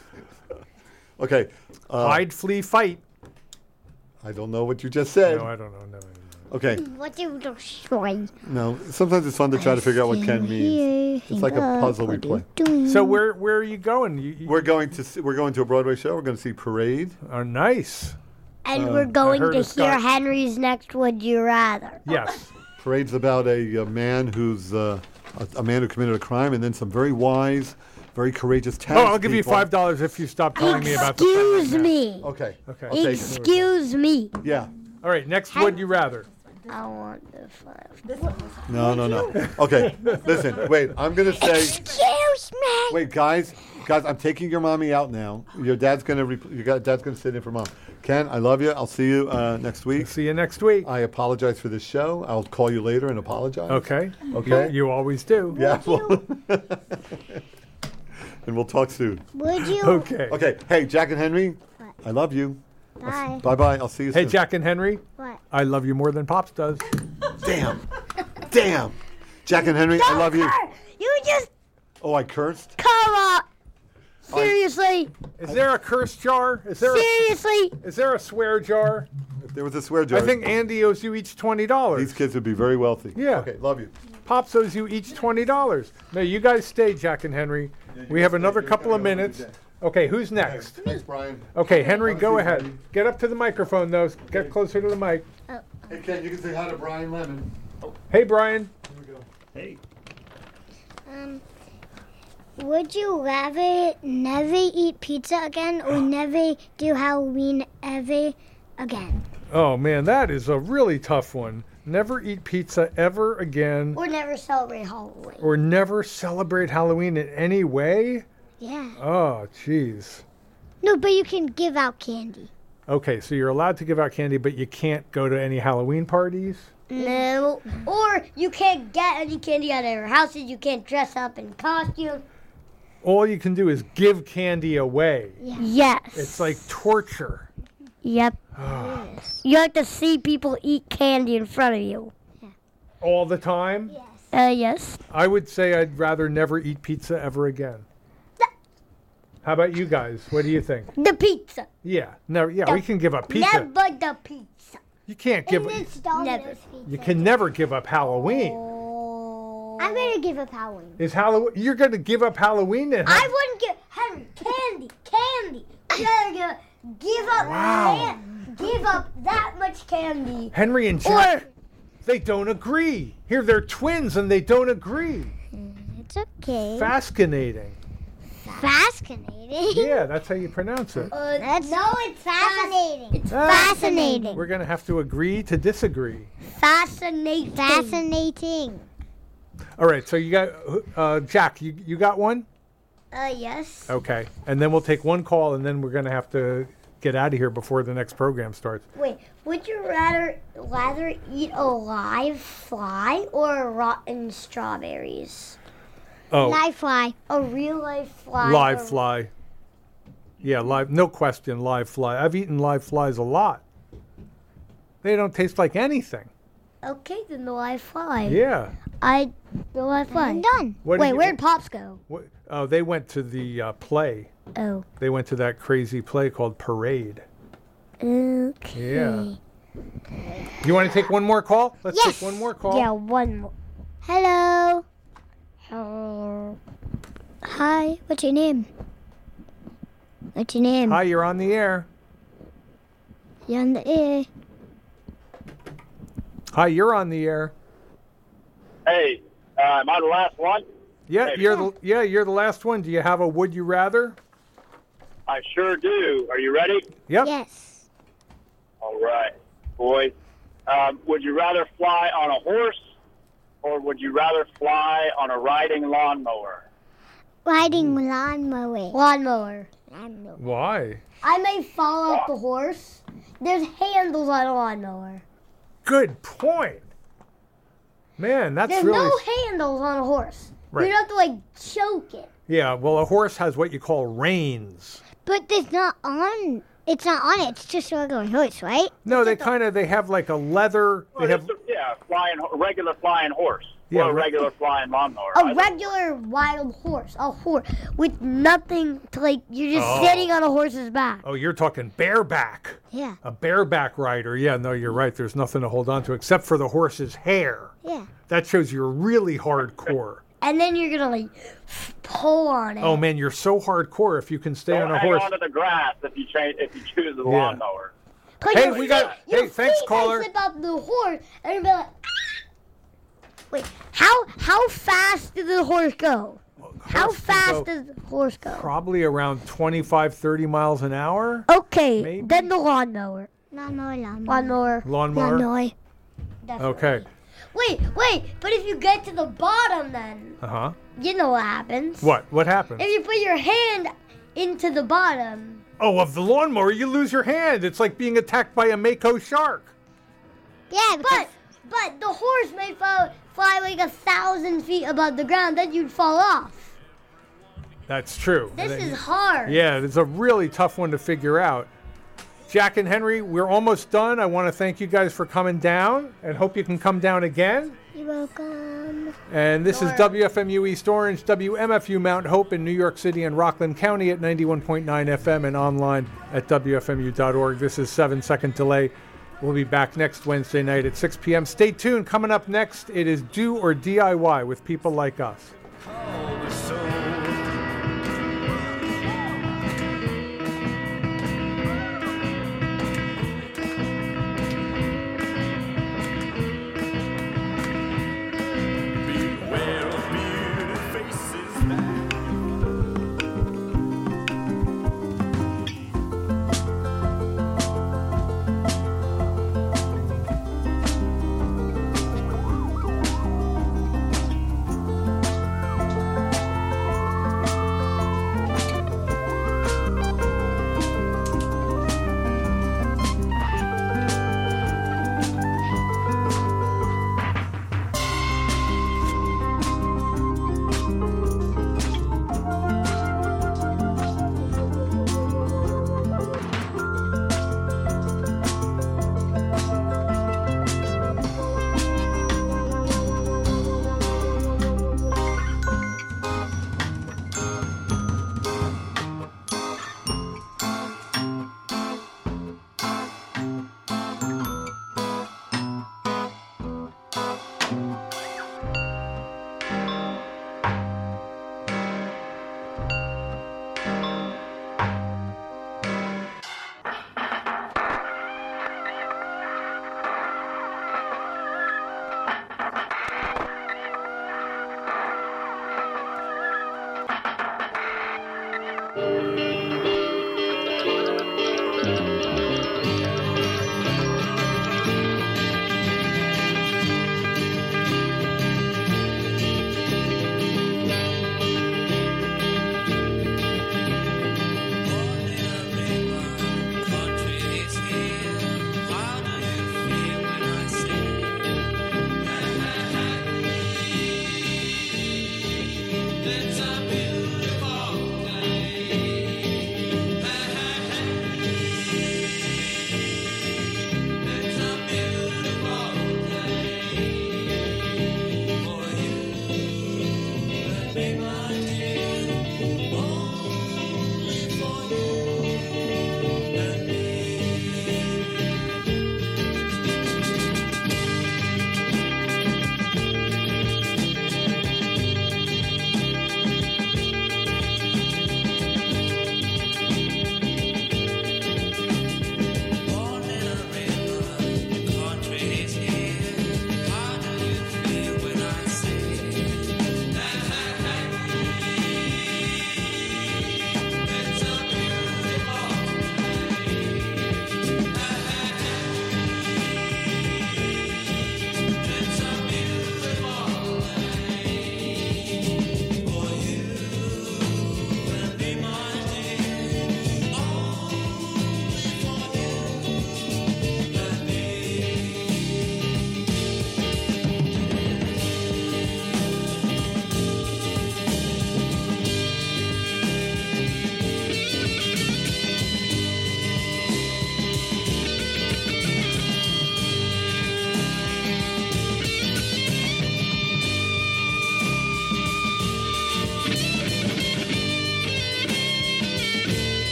Okay. Uh, Hide, flee, fight. I don't know what you just said. No, I don't know. No, Okay. What do you destroy? No. Sometimes it's fun to try to figure out what Ken means. It's like a puzzle we play. So where where are you going? You, you, We're going to see, we're going to a Broadway show. We're going to see Parade. oh, nice. And Uh, we're going heard to it's hear got- Henry's next Would You Rather. Yes. Parade's about a, a man who's uh, a, a man who committed a crime, and then some very wise, very courageous Oh, I'll give you townspeople- five dollars if you stop telling me about the. Excuse me. Okay. Okay. I'll take it. Excuse me. Yeah. All right. Next, would you rather? I want the five. No, no, no. Okay. Listen. Wait. I'm gonna say. Excuse me. Wait, guys. Guys, I'm taking your mommy out now. Your dad's gonna. Rep- your ga- dad's gonna sit in for mom. Ken, I love you. I'll see you uh, next week. See you next week. I apologize for this show. I'll call you later and apologize. Okay. Okay. You, you always do. Yeah. Well, and we'll talk soon. Would you? Okay. Okay. Hey, Jack and Henry. What? I love you. Bye. Bye bye. I'll see you Hey, soon. Jack and Henry. What? I love you more than Pops does. Damn. Damn. Jack and Henry, I love you. You just Oh, I cursed? come on. Seriously. Is there a curse jar? Is there a, Seriously. is there a swear jar? There was a swear jar. I think Andy owes you each twenty dollars. These kids would be very wealthy. Yeah. Okay, love you. Pops owes you each twenty dollars. No, you guys stay, Jack and Henry. We have another couple of minutes. Okay, who's next? Thanks, Brian. Okay, Henry, Have a go seat, ahead. buddy. Get up to the microphone, though. Get closer to the mic. Hey, Ken, you can say hi to Brian Lemon. Hey, Brian. Here we go. Hey. Um, would you rather never eat pizza again or never do Halloween ever again? Oh, man, that is a really tough one. Never eat pizza ever again. Or never celebrate Halloween. Or never celebrate Halloween in any way? Yeah. Oh, jeez. No, but you can give out candy. Okay, so you're allowed to give out candy, but you can't go to any Halloween parties? No. Or you can't get any candy out of your houses. You can't dress up in costume. All you can do is give candy away. Yes. It's like torture. Yep. You have to see people eat candy in front of you. All the time? Uh, yes. I would say I'd rather never eat pizza ever again. How about you guys? What do you think? The pizza. Yeah, no, yeah, The- we can give up pizza. Never the pizza. You can't give. Never. You can never give up Halloween. I'm gonna give up Halloween. Is Halloween? You're going to give up Halloween? And I wouldn't give Henry candy, candy. You're gonna give up, Wow. can- give up that much candy. Henry and Jack, they don't agree. Here they're twins and they don't agree. It's okay. Fascinating. Fascinating. Yeah, that's how you pronounce it. Uh, That's, no, it's fascinating. It's Ah. fascinating. We're going to have to agree to disagree. Fascinating. Fascinating. All right, so you got uh, Jack. You you got one? Uh, yes. Okay, and then we'll take one call, and then we're going to have to get out of here before the next program starts. Wait, would you rather rather eat a live fly or rotten strawberries? Oh, Live fly. A real live fly. live or- fly. Yeah, live. No question, live fly. I've eaten live flies a lot. They don't taste like anything. Okay, then the live fly. Yeah. I the live fly. I'm done. What did Wait, you- where'd Pops go? What, oh, they went to the uh, play. Oh. They went to that crazy play called Parade. Okay. Yeah. You want to take one more call? Let's Yes. take one more call. Yeah, one more. Hello. Hello. Hi. What's your name? What's your name? Hi, you're on the air. You're on the air. Hi, you're on the air. Hey, uh, am I the last one? Yeah, Hey. you're the yeah, you're the last one. Do you have a would you rather? I sure do. Are you ready? Yep. Yes. All right, boys. Um, would you rather fly on a horse or would you rather fly on a riding lawnmower? Riding lawnmower. Lawnmower. Lawnmower. Why? I may fall off the horse. There's handles on a lawnmower. Good point. Man, that's There's really no handles on a horse. Right. You have to like choke it. Yeah, well, a horse has what you call reins. But there's not on. It's not on it. It's just a regular horse, right? No, they kind of they have like a leather. They Well, have it's a, yeah, flying ho- regular flying horse Yeah, or a re- regular flying lawnmower. A regular wild horse, a horse with nothing to like. You're just Oh. sitting on a horse's back. oh, you're talking bareback. Yeah. A bareback rider. Yeah, no, you're right. There's nothing to hold on to except for the horse's hair. Yeah. That shows you're really hardcore. And then you're gonna like pull on it. Oh man, you're so hardcore if you can stay Don't on a hang horse. on to the grass if you cha- if you choose the Yeah. lawnmower. But Hey, your we feet- got- your hey, thanks, feet caller. may slip off the horse, and you'll be like, "Ah!" Wait, how how fast did the horse go? How Horse can fast go does the horse go? Probably around twenty-five, thirty miles an hour. Okay, Maybe. then the lawnmower. Lawnmower, lawnmower. Lawnmower. Lawnmower. Lawnmower. Okay. Wait, wait, but if you get to the bottom, then Uh huh. you know what happens. What? What happened? If you put your hand into the bottom, Oh, of the lawnmower, you lose your hand. It's like being attacked by a mako shark. Yeah, but but the horse may fall, fly like a thousand feet above the ground, then you'd fall off. That's true. This Then- is hard. Yeah, it's a really tough one to figure out. Jack and Henry, we're almost done. I want to thank you guys for coming down and hope you can come down again. You're welcome. And this is W F M U East Orange, W M F U Mount Hope in New York City and Rockland County at ninety-one point nine F M and online at W F M U dot org. This is seven Second Delay. We'll be back next Wednesday night at six p.m. Stay tuned. Coming up next, it is Do or D I Y with people like us.